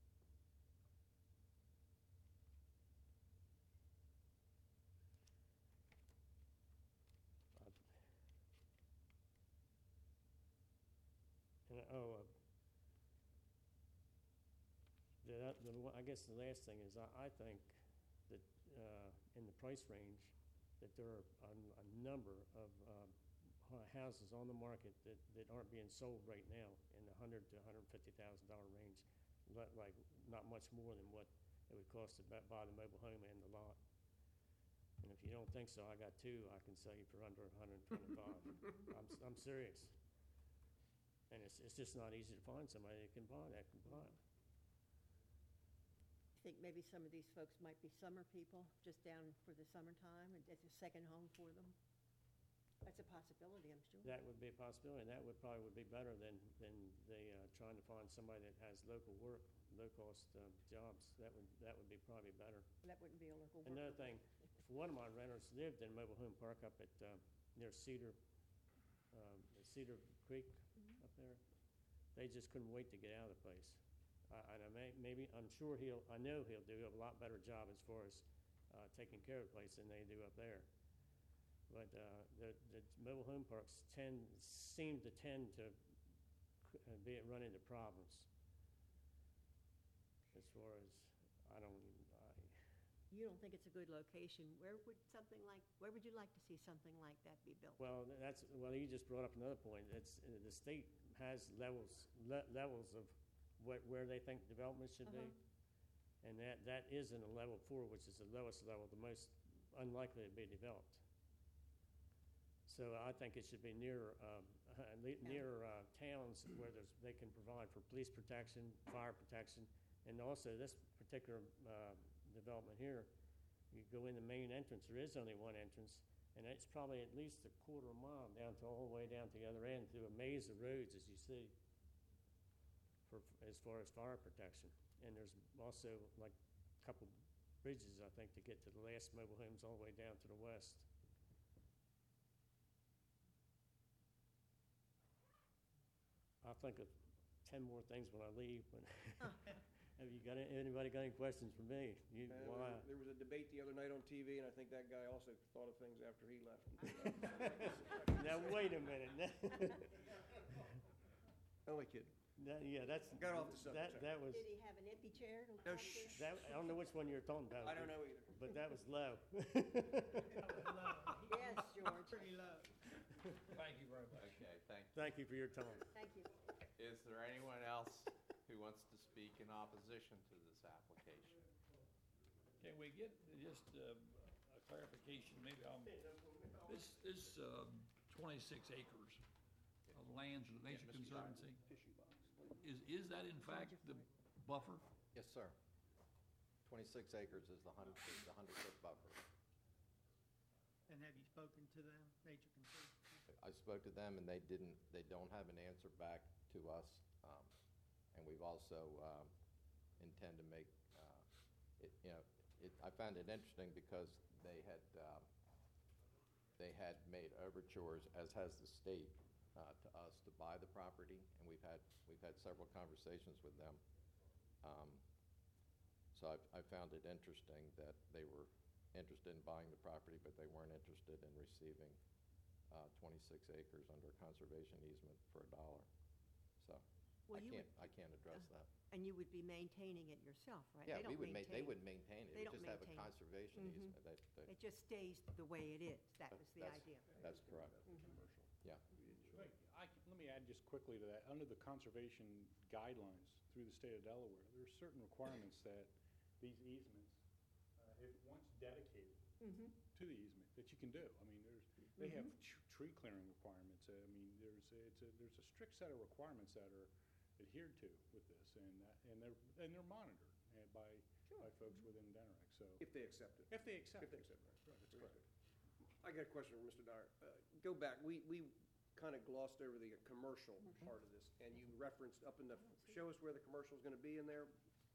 I guess the last thing is I think that in the price range that there are a number of houses on the market that aren't being sold right now in the $100,000 to $150,000 range, like not much more than what it would cost to buy the mobile home and the lot. And if you don't think so, I got two I can sell you for under 125. I'm serious. And it's just not easy to find somebody that can buy that. I think maybe some of these folks might be summer people, just down for the summertime, and it's a second home for them. That's a possibility, I'm sure. That would be a possibility, and that would probably be better than trying to find somebody that has local work, low-cost jobs. That would be probably better. That wouldn't be a local worker. Another thing, one of my renters lived in Mobile Home Park up at near Cedar Creek up there. They just couldn't wait to get out of the place. And I know he'll do a lot better job as far as taking care of the place than they do up there. But the mobile home parks seem to tend to run into problems as far as You don't think it's a good location. Where would you like to see something like that be built? Well, you just brought up another point. The state has levels of where they think development should be, and that is in a level 4, which is the lowest level, the most unlikely to be developed. So I think it should be near towns where they can provide for police protection, fire protection, and also this particular development here, you go in the main entrance, there is only one entrance, and it's probably at least a quarter of a mile down to all the way down to the other end through a maze of roads, as you see, as far as fire protection. And there's also like a couple bridges, I think, to get to the last mobile homes all the way down to the west. I'll think of 10 more things when I leave, but anybody got any questions for me? There was a debate the other night on TV, and I think that guy also thought of things after he left. Now, wait a minute. Only kidding. Got off the subject. That was, Did he have an empty chair? No, shh. I don't know which one you're talking about. I don't know either. But that was low. Yes, George. Pretty low. Thank you very much. Okay, thank you. Thank you for your time. Thank you. Is there anyone else who wants to speak in opposition to this application? Can we get just a clarification, maybe this 26 acres of lands of the Nature Mr. Dyer. Conservancy, is that in fact the buffer? Yes, sir. 26 acres is the 100-foot buffer. And have you spoken to them, Nature Conservancy? I spoke to them, and they don't have an answer back to us. And we've also intend to make I found it interesting because they had made overtures, as has the state, to us to buy the property, and we've had several conversations with them. So I found it interesting that they were interested in buying the property, but they weren't interested in receiving 26 acres under a conservation easement for $1. So Well, I can't address that. And you would be maintaining it yourself, right? Yeah, They don't they would maintain it. They We don't just have a maintain it. conservation Mhm. easement. It just stays the way it is. That was the That's- idea. That's correct. Yeah. Right. Let me add just quickly to that. Under the conservation guidelines through the state of Delaware, there are certain requirements that these easements, if once dedicated Mhm. to the easement, that you can do. I mean, they have tree clearing requirements. I mean, there's a strict set of requirements that are adhered to with this, and they're monitored by folks within DENREC. So If they accept it. if they accept it, right, that's Very correct. good. I got a question for Mr. Dyer. Go back, we kind of glossed over the commercial part of this, and you referenced show us where the commercial is going to be in there.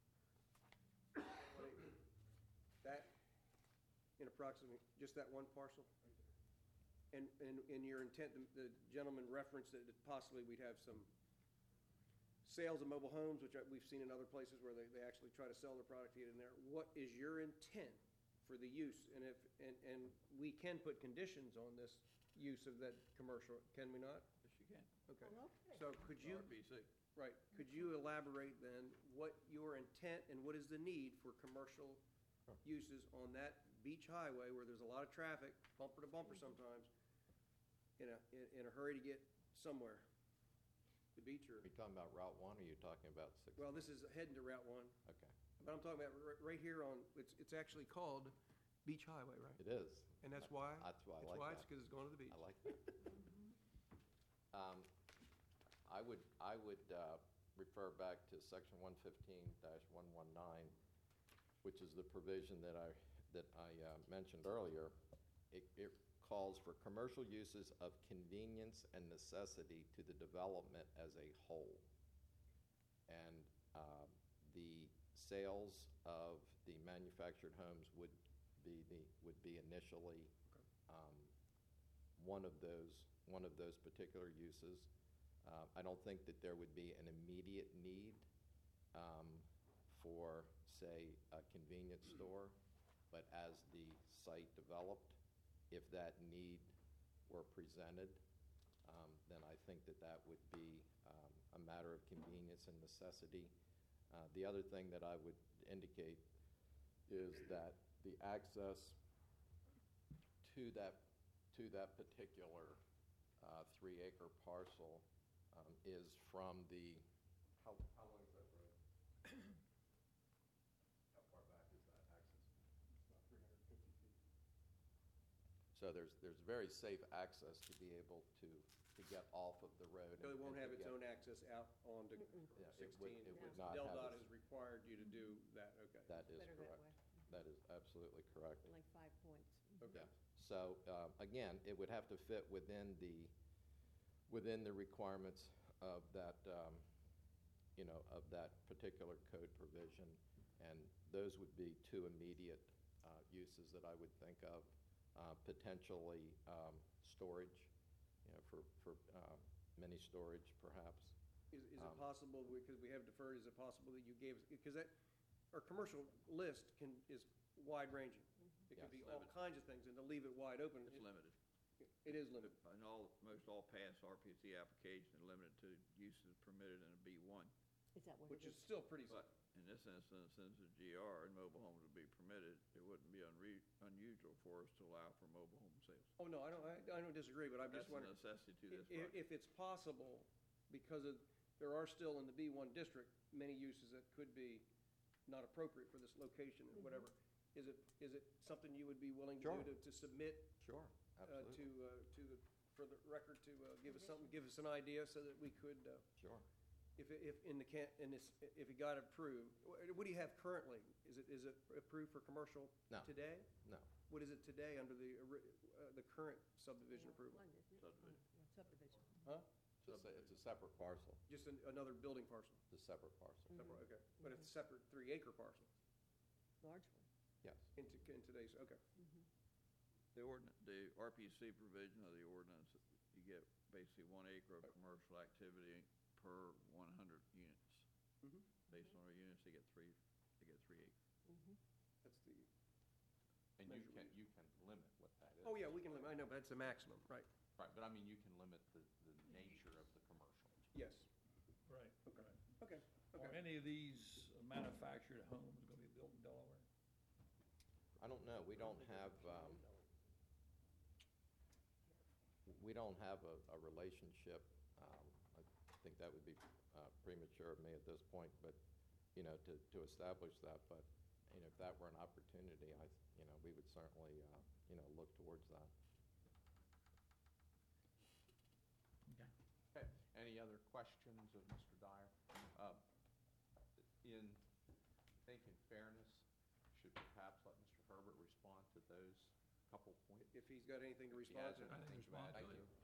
That, in approximately, just that one parcel? And in your intent, the gentleman referenced that possibly we'd have some sales of mobile homes, which we've seen in other places where they actually try to sell their product to get in there. What is your intent for the use? And we can put conditions on this use of that commercial, can we not? Yes, you can. Okay. Well, okay. So could you, RPC. right, could you elaborate then what your intent and what is the need for commercial uses on that beach highway where there's a lot of traffic, bumper to bumper sometimes, in a hurry to get somewhere, the beach or, Are you talking about Route 1, or are you talking about 6? well, this is heading to Route 1. Okay, But I'm talking about right here on, it's actually called Beach Highway, right? it is. And that's why? That's why I like That's why, that. it's because it's going to the beach. I like that. I would refer back to section 115-119, which is the provision that I mentioned earlier. It calls for commercial uses of convenience and necessity to the development as a whole. And the sales of the manufactured homes would be initially one of those particular uses. I don't think that there would be an immediate need for, say, a convenience store, but as the site developed, if that need were presented, then I think that would be a matter of convenience and necessity. The other thing that I would indicate is that the access to that particular 3-acre parcel is from the, how long is that road? How far back is that access? About 350 feet. So there's very safe access to be able to get off of the road. So it won't and have to its get- own access out onto Yeah, 16? it would not have DelDOT its- has required you to do that, okay. That is Better that correct. way. That is absolutely correct. Like 5 points. Okay. Yeah. So, again, it would have to fit within the requirements of that, of that particular code provision. And those would be two immediate uses that I would think of. Potentially storage, for mini storage perhaps. Is it possible, because we have deferred, is it possible that you gave, because our commercial list is wide-ranging. It can Yes. be all kinds of things, and to leave it wide open. It's limited. It is limited. In most all past RPC applications are limited to uses permitted in a B1. Is that what it Which is is? still pretty, But in this instance, since the GR and mobile homes would be permitted, it wouldn't be unusual for us to allow for mobile home sales. oh, no, I don't disagree, but I'm That's just a wondering. necessity to this If project. it's possible, because there are still in the B1 district, many uses that could be not appropriate for this location or whatever, is it something you would be willing to Sure. do, to submit Sure, absolutely. for the record, to give us an idea so that we could, Sure. if it got approved, what do you have currently? Is it approved for commercial No. today? No. What is it today under the current subdivision approval? One, isn't it? Subdivision. Yeah, subdivision. Huh? It's a separate parcel. Just another building parcel? It's a separate parcel. Separate, okay. But it's a separate 3-acre parcel Large one. Yes. in today's, okay. The RPC provision of the ordinance, you get basically 1 acre of commercial activity per 100 units. Mhm. Based on our units, they get 3 acres. That's the, And you can limit what that is. oh, yeah, we can limit, I know, but that's the maximum, right? Right, but I mean, you can limit the nature of the commercial. Yes. Right. Okay. right. Okay, Are okay. any of these manufactured homes going to be built in Delaware? I don't know. We don't have a relationship. I think that would be premature of me at this point, but, to establish that. But, if that were an opportunity, we would certainly, look towards that. Okay, any other questions of Mr. Dyer? I think in fairness, should perhaps let Mr. Herbert respond to those couple points. If he's got anything to If he respond has to. anything to add. Thank Thank you.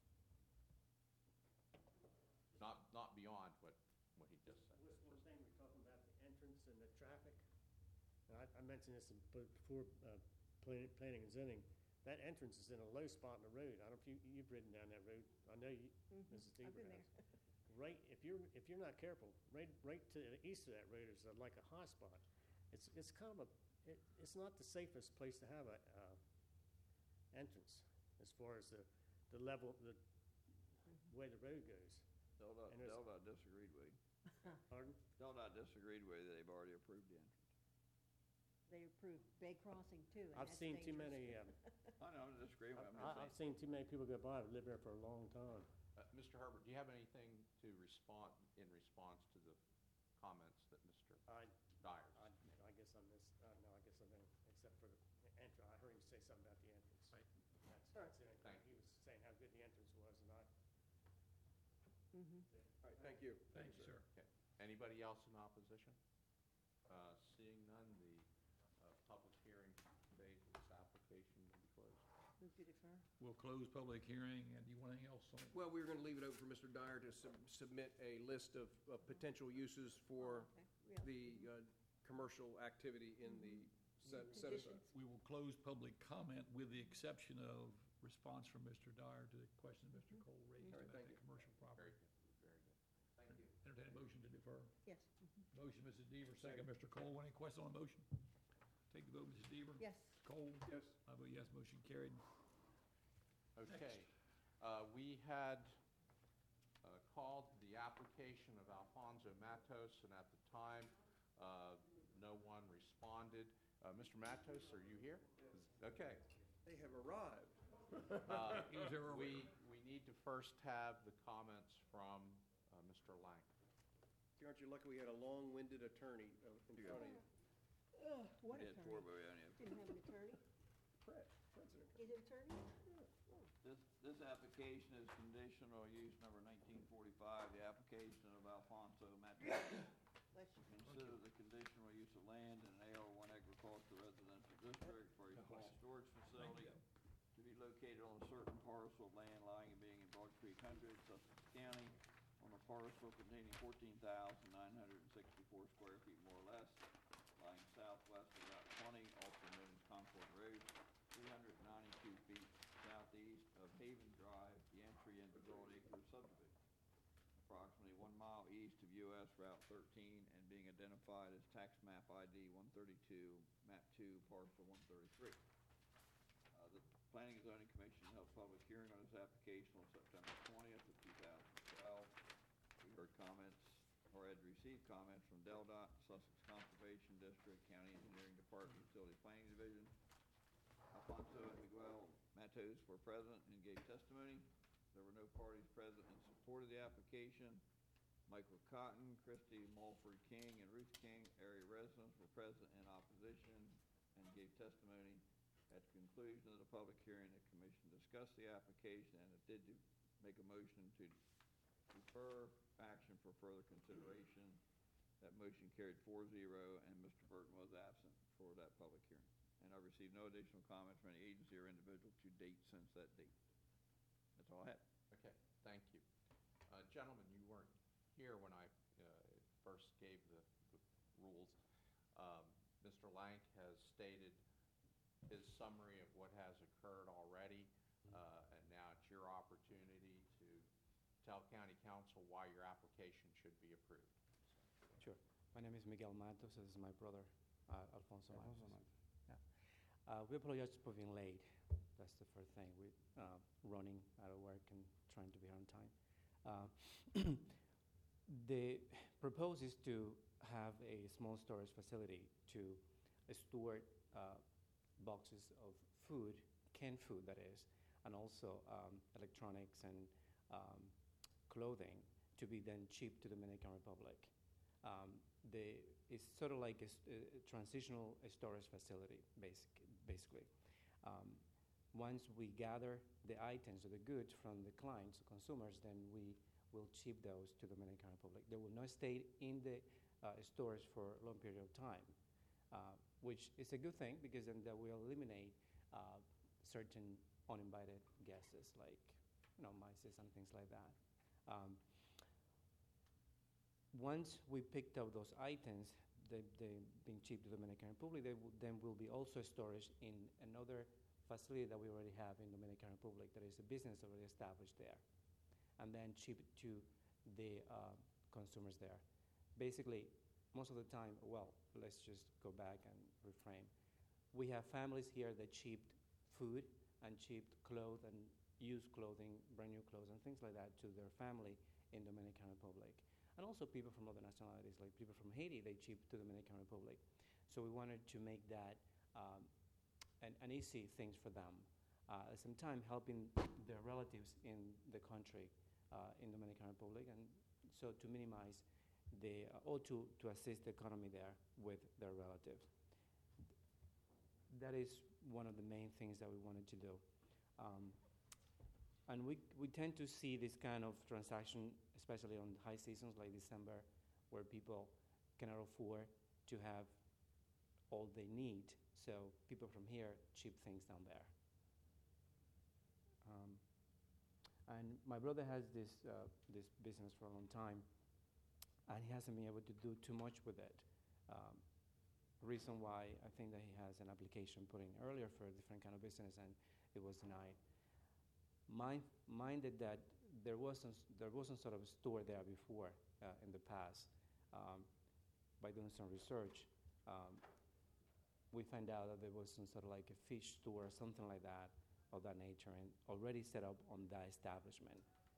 you. Not beyond what he just said. This one thing, we're talking about the entrance and the traffic. And I mentioned this before planning and zoning. That entrance is in a low spot in the road. I don't know if you've ridden down that road. I know you, Mrs. I've Deaver been has. there. Right, if you're not careful, right to the east of that road is like a hot spot. It's kind of it's not the safest place to have a entrance as far as the level, the way the road goes. And there's- DelDOT disagreed with you. Pardon? DelDOT disagreed with you, they've already approved the entrance. They approved Bay Crossing too, and I've that's seen too dangerous. many I know, I'm disagreeing with him. I've seen too many people go by that live there for a long time. Mr. Herbert, do you have anything to respond, in response to the comments that Mr. I, Dyers? I guess I missed, no, I guess I didn't, except for the entrance. I heard him say something about the entrance. That's it. Thank He was saying how good the entrance was, and I, Mhm. All right, thank you. Thank you, sir. Okay. Anybody else in opposition? Seeing none, the public hearing phase of this application will be closed. Move to defer. We'll close public hearing, and do you want anything else on it? Well, we were going to leave it open for Mr. Dyer to submit a list of potential uses for Okay, yeah. the commercial activity in the set aside. Conditions. We will close public comment with the exception of response from Mr. Dyer to the question Mr. Cole raised All right, about thank the you. commercial property. Very good, very good. Thank you. Entertain a motion to defer. Yes. Mhm. Motion, Mrs. Deaver, second, Mr. Cole. Any questions on the motion? Take the vote, Mrs. Deaver. Yes. Cole? Yes. I vote yes, motion carried. Okay. We had called the application of Alfonso Matos, and at the time, no one responded. Mr. Matos, are you here? Okay. They have arrived. He was here earlier. We need to first have the comments from Mr. Lang. Aren't you lucky we had a long-winded attorney in front of you? Ugh, what We had four, attorney? but we only have Didn't have an attorney? Fred's an attorney. He's an attorney? This application is conditional use number 1945, the application of Alfonso Matos. Bless you. Consider the conditional use of land in an AR1 agricultural residential district for a small storage facility to be located on a certain parcel of land lying and being in Broad Creek 100, Sussex County, on a parcel containing 14,964 square feet more or less, lying southwest of Route 20, also known as Concord Road, 392 feet southeast of Haven Drive, the entry into Broad Acres subdivision, approximately 1 mile east of US Route 13 and being identified as tax map ID 132, map 2, parcel 133. The Planning and Zoning Commission held a public hearing on this application on September 20th of 2012. We heard comments, or had received comments from DelDOT, Sussex Conservation District, County Engineering Department, Utility Planning Division. Alfonso and Miguel Matos were present and gave testimony. There were no parties present in support of the application. Michael Cotton, Christy Mulford King, and Ruth King, area residents, were present in opposition and gave testimony. At the conclusion of the public hearing, the commission discussed the application and it did make a motion to defer action for further consideration. That motion carried 4-0, and Mr. Burton was absent for that public hearing. And I received no additional comments from any agency or individual to date since that date. That's all I have. Okay, thank you. Gentlemen, you weren't here when I first gave the rules. Mr. Lank has stated his summary of what has occurred already, and now it's your opportunity to tell County Council why your application should be approved. Sure. My name is Miguel Matos. This is my brother, Alfonso Matos. Yeah. We apologize for being late. That's the first thing. We're running out of work and trying to be here on time. The proposal is to have a small storage facility to store boxes of food, canned food that is, and also electronics and clothing to be then shipped to the Dominican Republic. It's sort of like a transitional storage facility, basically. Once we gather the items or the goods from the clients, the consumers, then we will ship those to the Dominican Republic. They will not stay in the stores for a long period of time, which is a good thing because then that will eliminate certain uninvited guests like mice and things like that. Once we picked up those items, they being shipped to the Dominican Republic, then will be also storage in another facility that we already have in Dominican Republic. That is a business already established there, and then shipped to the consumers there. Basically, most of the time, well, let's just go back and reframe. We have families here that shipped food and shipped clothes and used clothing, brand new clothes and things like that to their family in Dominican Republic. And also people from other nationalities, like people from Haiti, they ship to the Dominican Republic. So we wanted to make that an easy thing for them. at the same time helping their relatives in the country, in Dominican Republic, and so to minimize or to assist the economy there with their relatives. That is one of the main things that we wanted to do. And we tend to see this kind of transaction, especially on high seasons like December, where people cannot afford to have all they need. So people from here ship things down there. And my brother has this business for a long time, and he hasn't been able to do too much with it. Reason why I think that he has an application put in earlier for a different kind of business, and it was denied. Minded that there wasn't sort of a store there before in the past. By doing some research, we found out that there was some sort of like a fish store or something like that of that nature, and already set up on that establishment.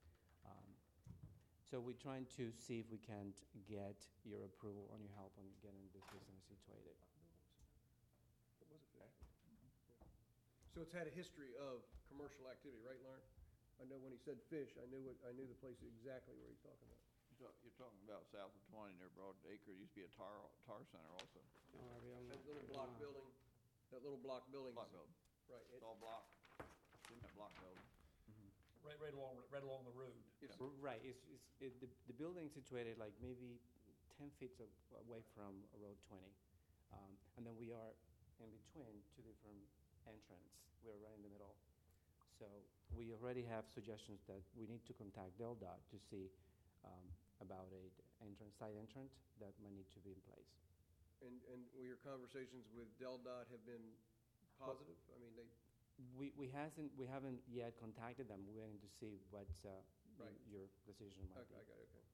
So we're trying to see if we can get your approval on your help on getting this business situated. What was it? So it's had a history of commercial activity, right, Lawrence? I know when he said fish, I knew the place exactly where he's talking about. You're talking about south of 20 near Broad Acre, used to be a tar center also. That little block building, Block building. Right. It's all block, cement block building. Right along the road. Yes. Right. The building situated like maybe 10 feet away from Road 20. And then we are in between two different entrances. We're right in the middle. So we already have suggestions that we need to contact DelDOT to see about side entrance that might need to be in place. And will your conversations with DelDOT have been positive? I mean, We haven't yet contacted them. We're waiting to see what Right. your decision might okay, I be. got it, okay.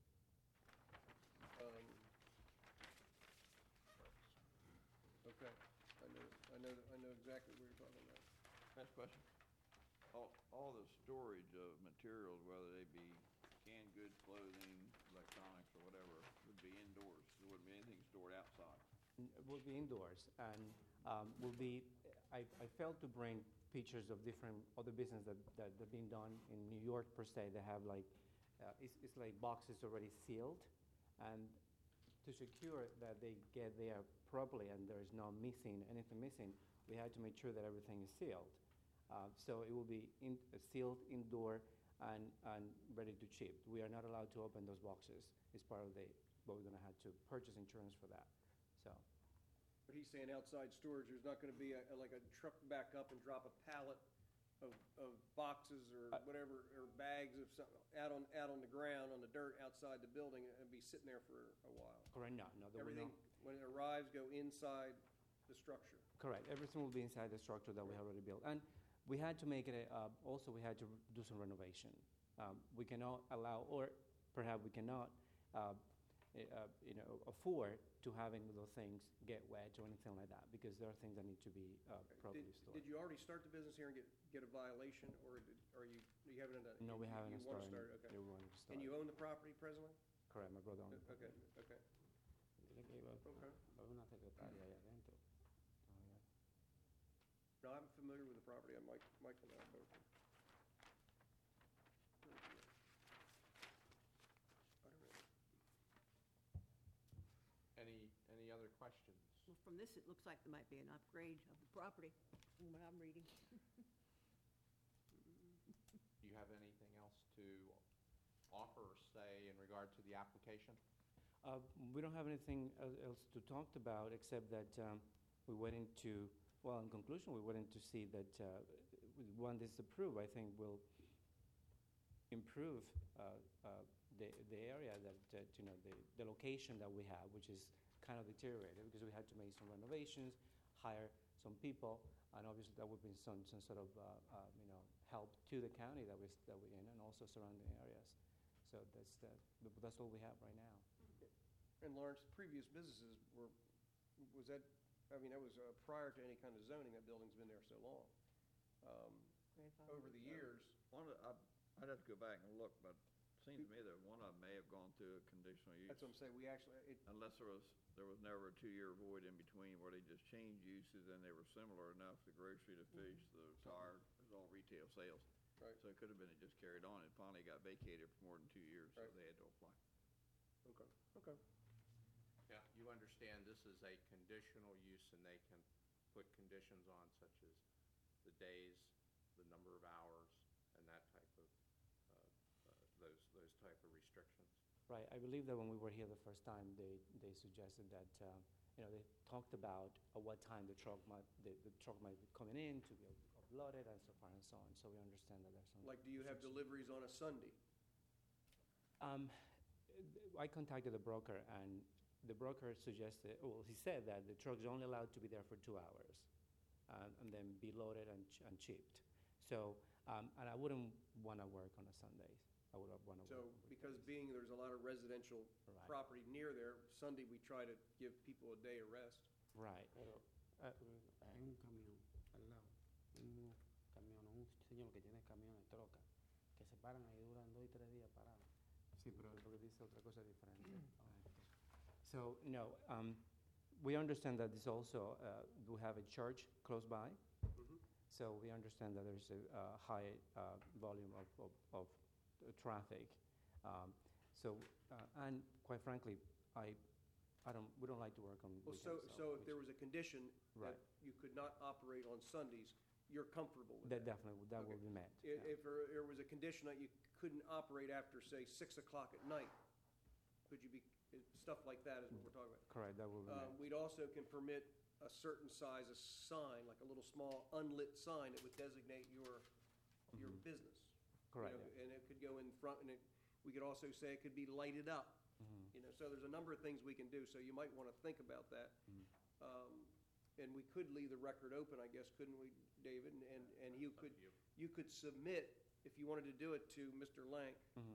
Okay, I know exactly what you're talking about. Next question. All the storage of materials, whether they be canned goods, clothing, electronics, or whatever, would be indoors. There wouldn't be anything stored outside. Will be indoors, and will be. I failed to bring pictures of different other business that have been done in New York per se. They have like it's like boxes already sealed, and to secure that they get there properly and there is no anything missing, we had to make sure that everything is sealed. So it will be sealed indoor and ready to ship. We are not allowed to open those boxes. It's part of but we're going to have to purchase insurance for that. So. But he's saying outside storage, there's not gonna be like a truck back up and drop a pallet of boxes or whatever, or bags of something out on the ground, on the dirt outside the building, and be sitting there for a while. Correct. No. Everything, when it arrives, go inside the structure. Correct. Everything will be inside the structure that we have already built. And we had to make it, also we had to do some renovation. We cannot allow, or perhaps we cannot, afford to having those things get wet or anything like that, because there are things that need to be properly stored. Did you already start the business here and get a violation, or you haven't done that? No, we haven't You want to started. start, okay. Yeah, we want to start. And you own the property presently? Correct, my brother owns it. Okay. Dile que iba Okay. a haber una secretaria allá adentro. No, I'm familiar with the property. Mike and I both. Any other questions? Well, from this, it looks like there might be an upgrade of the property, from what I'm reading. Do you have anything else to offer or say in regard to the application? We don't have anything else to talk about, except that we're waiting to, well, in conclusion, we're waiting to see that when this is approved, I think will improve the area that, the location that we have, which is kind of deteriorated because we had to make some renovations, hire some people, and obviously that would be some sort of, help to the county that we're in, and also surrounding areas. So that's all we have right now. And Lawrence, previous businesses was that, that was prior to any kind of zoning. That building's been there so long. Over the years. I'd have to go back and look, but it seems to me that one of them may have gone through a conditional use. That's what I'm saying. We actually, Unless there was never a 2-year void in between where they just changed uses and they were similar enough, the grocery, the fish, the tire, was all retail sales. Right. So it could have been it just carried on. It finally got vacated for more than 2 years, so Right. they had to apply. Okay, okay. Yeah, you understand this is a conditional use, and they can put conditions on such as the days, the number of hours, and that type of, those type of restrictions. Right, I believe that when we were here the first time, they suggested that, they talked about at what time the truck might be coming in to be uploaded and so far and so on, so we understand that there's some. Like, do you have deliveries on a Sunday? I contacted the broker, and the broker suggested, well, he said that the truck's only allowed to be there for 2 hours, and then be loaded and shipped. So, and I wouldn't want to work on a Sundays. I would want to So, work. on because weekdays. there's a lot of residential Right. property near there, Sunday we try to give people a day of rest. Right. Pero hay un camión al lado, un camión, un señor que tiene camión de troca, que se paran ahí, duran 2 y 3 días parados. Sí, pero porque dice otra cosa diferente. So, no, we understand that this also, we have a church close by, so we understand that there's a high volume of traffic. And quite frankly, we don't like to work on Well, weekends. so if there was a condition that Right. you could not operate on Sundays, you're comfortable with That that? definitely, that will Okay. be met. I- If there was a condition that you couldn't operate after, say, 6 o'clock at night, could you be, stuff like that is what we're talking about. Correct, that will be met. We'd also can permit a certain size of sign, like a little small unlit sign that would designate your business. You Correct, know, yeah. And it could go in front, and we could also say it could be lighted up. So there's a number of things we can do, so you might want to think about that. And we could leave the record open, I guess, couldn't we, David? And you That's up could, to you. you could submit, if you wanted to do it to Mr. Lank,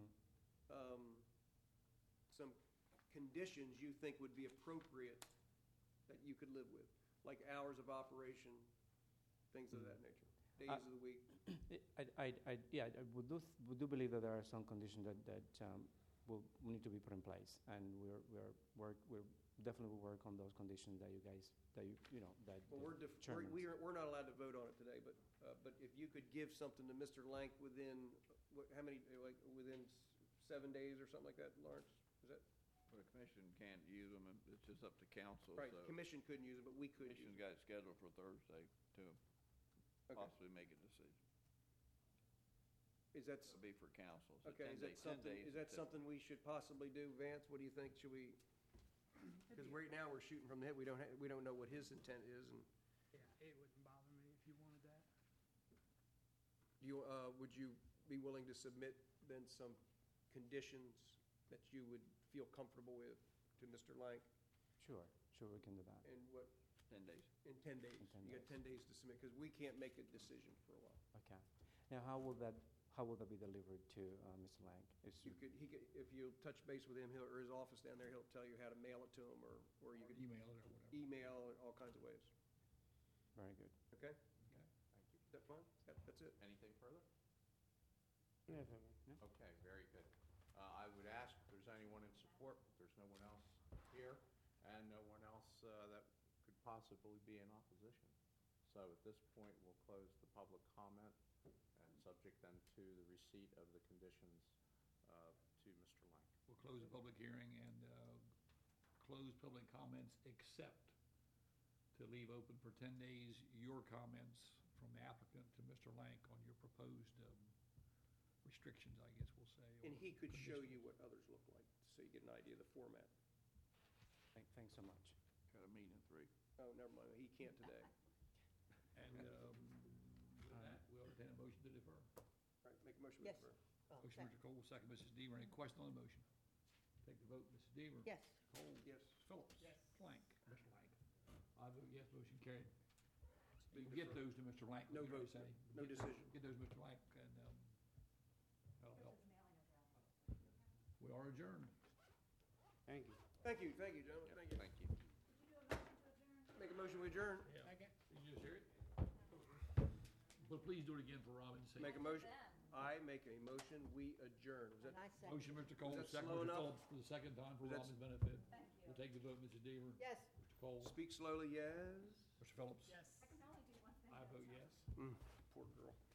some conditions you think would be appropriate that you could live with, like hours of operation, things of that nature, days of the week. We do believe that there are some conditions that will need to be put in place, and we're definitely will work on those conditions that you guys, that Well, the chairman. we're not allowed to vote on it today, but if you could give something to Mr. Lank within, how many, like, within 7 days or something like that, Lawrence? Is that, Well, the commission can't use them, and it's just up to council, right, so. commission couldn't use it, but we could use Commission's it. got it scheduled for Thursday to Okay. possibly make a decision. Is that, It'll be for council. So okay, 10 is that days- 10 something, days is that to- something we should possibly do, Vance? What do you think? Should we, because right now we're shooting from the hip, we don't know what his intent is, and Yeah, it wouldn't bother me if you wanted that. would you be willing to submit then some conditions that you would feel comfortable with to Mr. Lank? Sure, we can do that. And what, 10 days. in 10 days? In 10 You got days. 10 days to submit, because we can't make a decision for a while. Okay. Now, how will that be delivered to Mr. Lang? If you touch base with him, or his office down there, he'll tell you how to mail it to him, or you could Email it or whatever. email in all kinds of ways. Very good. Okay? Okay, thank you. Is that fine? That's it. Anything further? Yes, sir. Okay, very good. I would ask if there's anyone in support, if there's no one else here, and no one else that could possibly be in opposition. So at this point, we'll close the public comment, and subject then to the receipt of the conditions to Mr. Lang. We'll close the public hearing and close public comments, except to leave open for 10 days your comments from the applicant to Mr. Lank on your proposed restrictions, I guess we'll say. And or he could show conditions. you what others look like, so you get an idea of the format. Thanks so much. Got a meeting at 3. Oh, never mind, he can't today. And with that, we'll entertain a motion to defer. All right, make a motion. Yes. Mr. Burr. Motion, Mr. Cole, second, Mrs. Deaver. Any question on the motion? Take the vote, Mrs. Deaver. Yes. Cole. Yes. Phillips. Yes. Blank. Mr. Lank. I vote yes, motion carried. You been can get deferred. those to Mr. Lank. No what you vote, say. no Get- decision. Get those to Mr. Lank, and that'll help. We are adjourned. Thank you. Thank you, gentlemen, thank you. Thank you. Make a motion, we adjourn. Did you just hear it? But please do it again for Robin's sake. Make a motion. I make a motion, we adjourn. Was And that, I second. Motion, Mr. Cole, that second, slow Mr. enough? Phillips, for the second time for Was that Robin's benefit. We'll take the vote, Mrs. Deaver. Yes. Mr. Cole. speak slowly, yes? Mr. Phillips. Yes. I vote yes. Poor girl.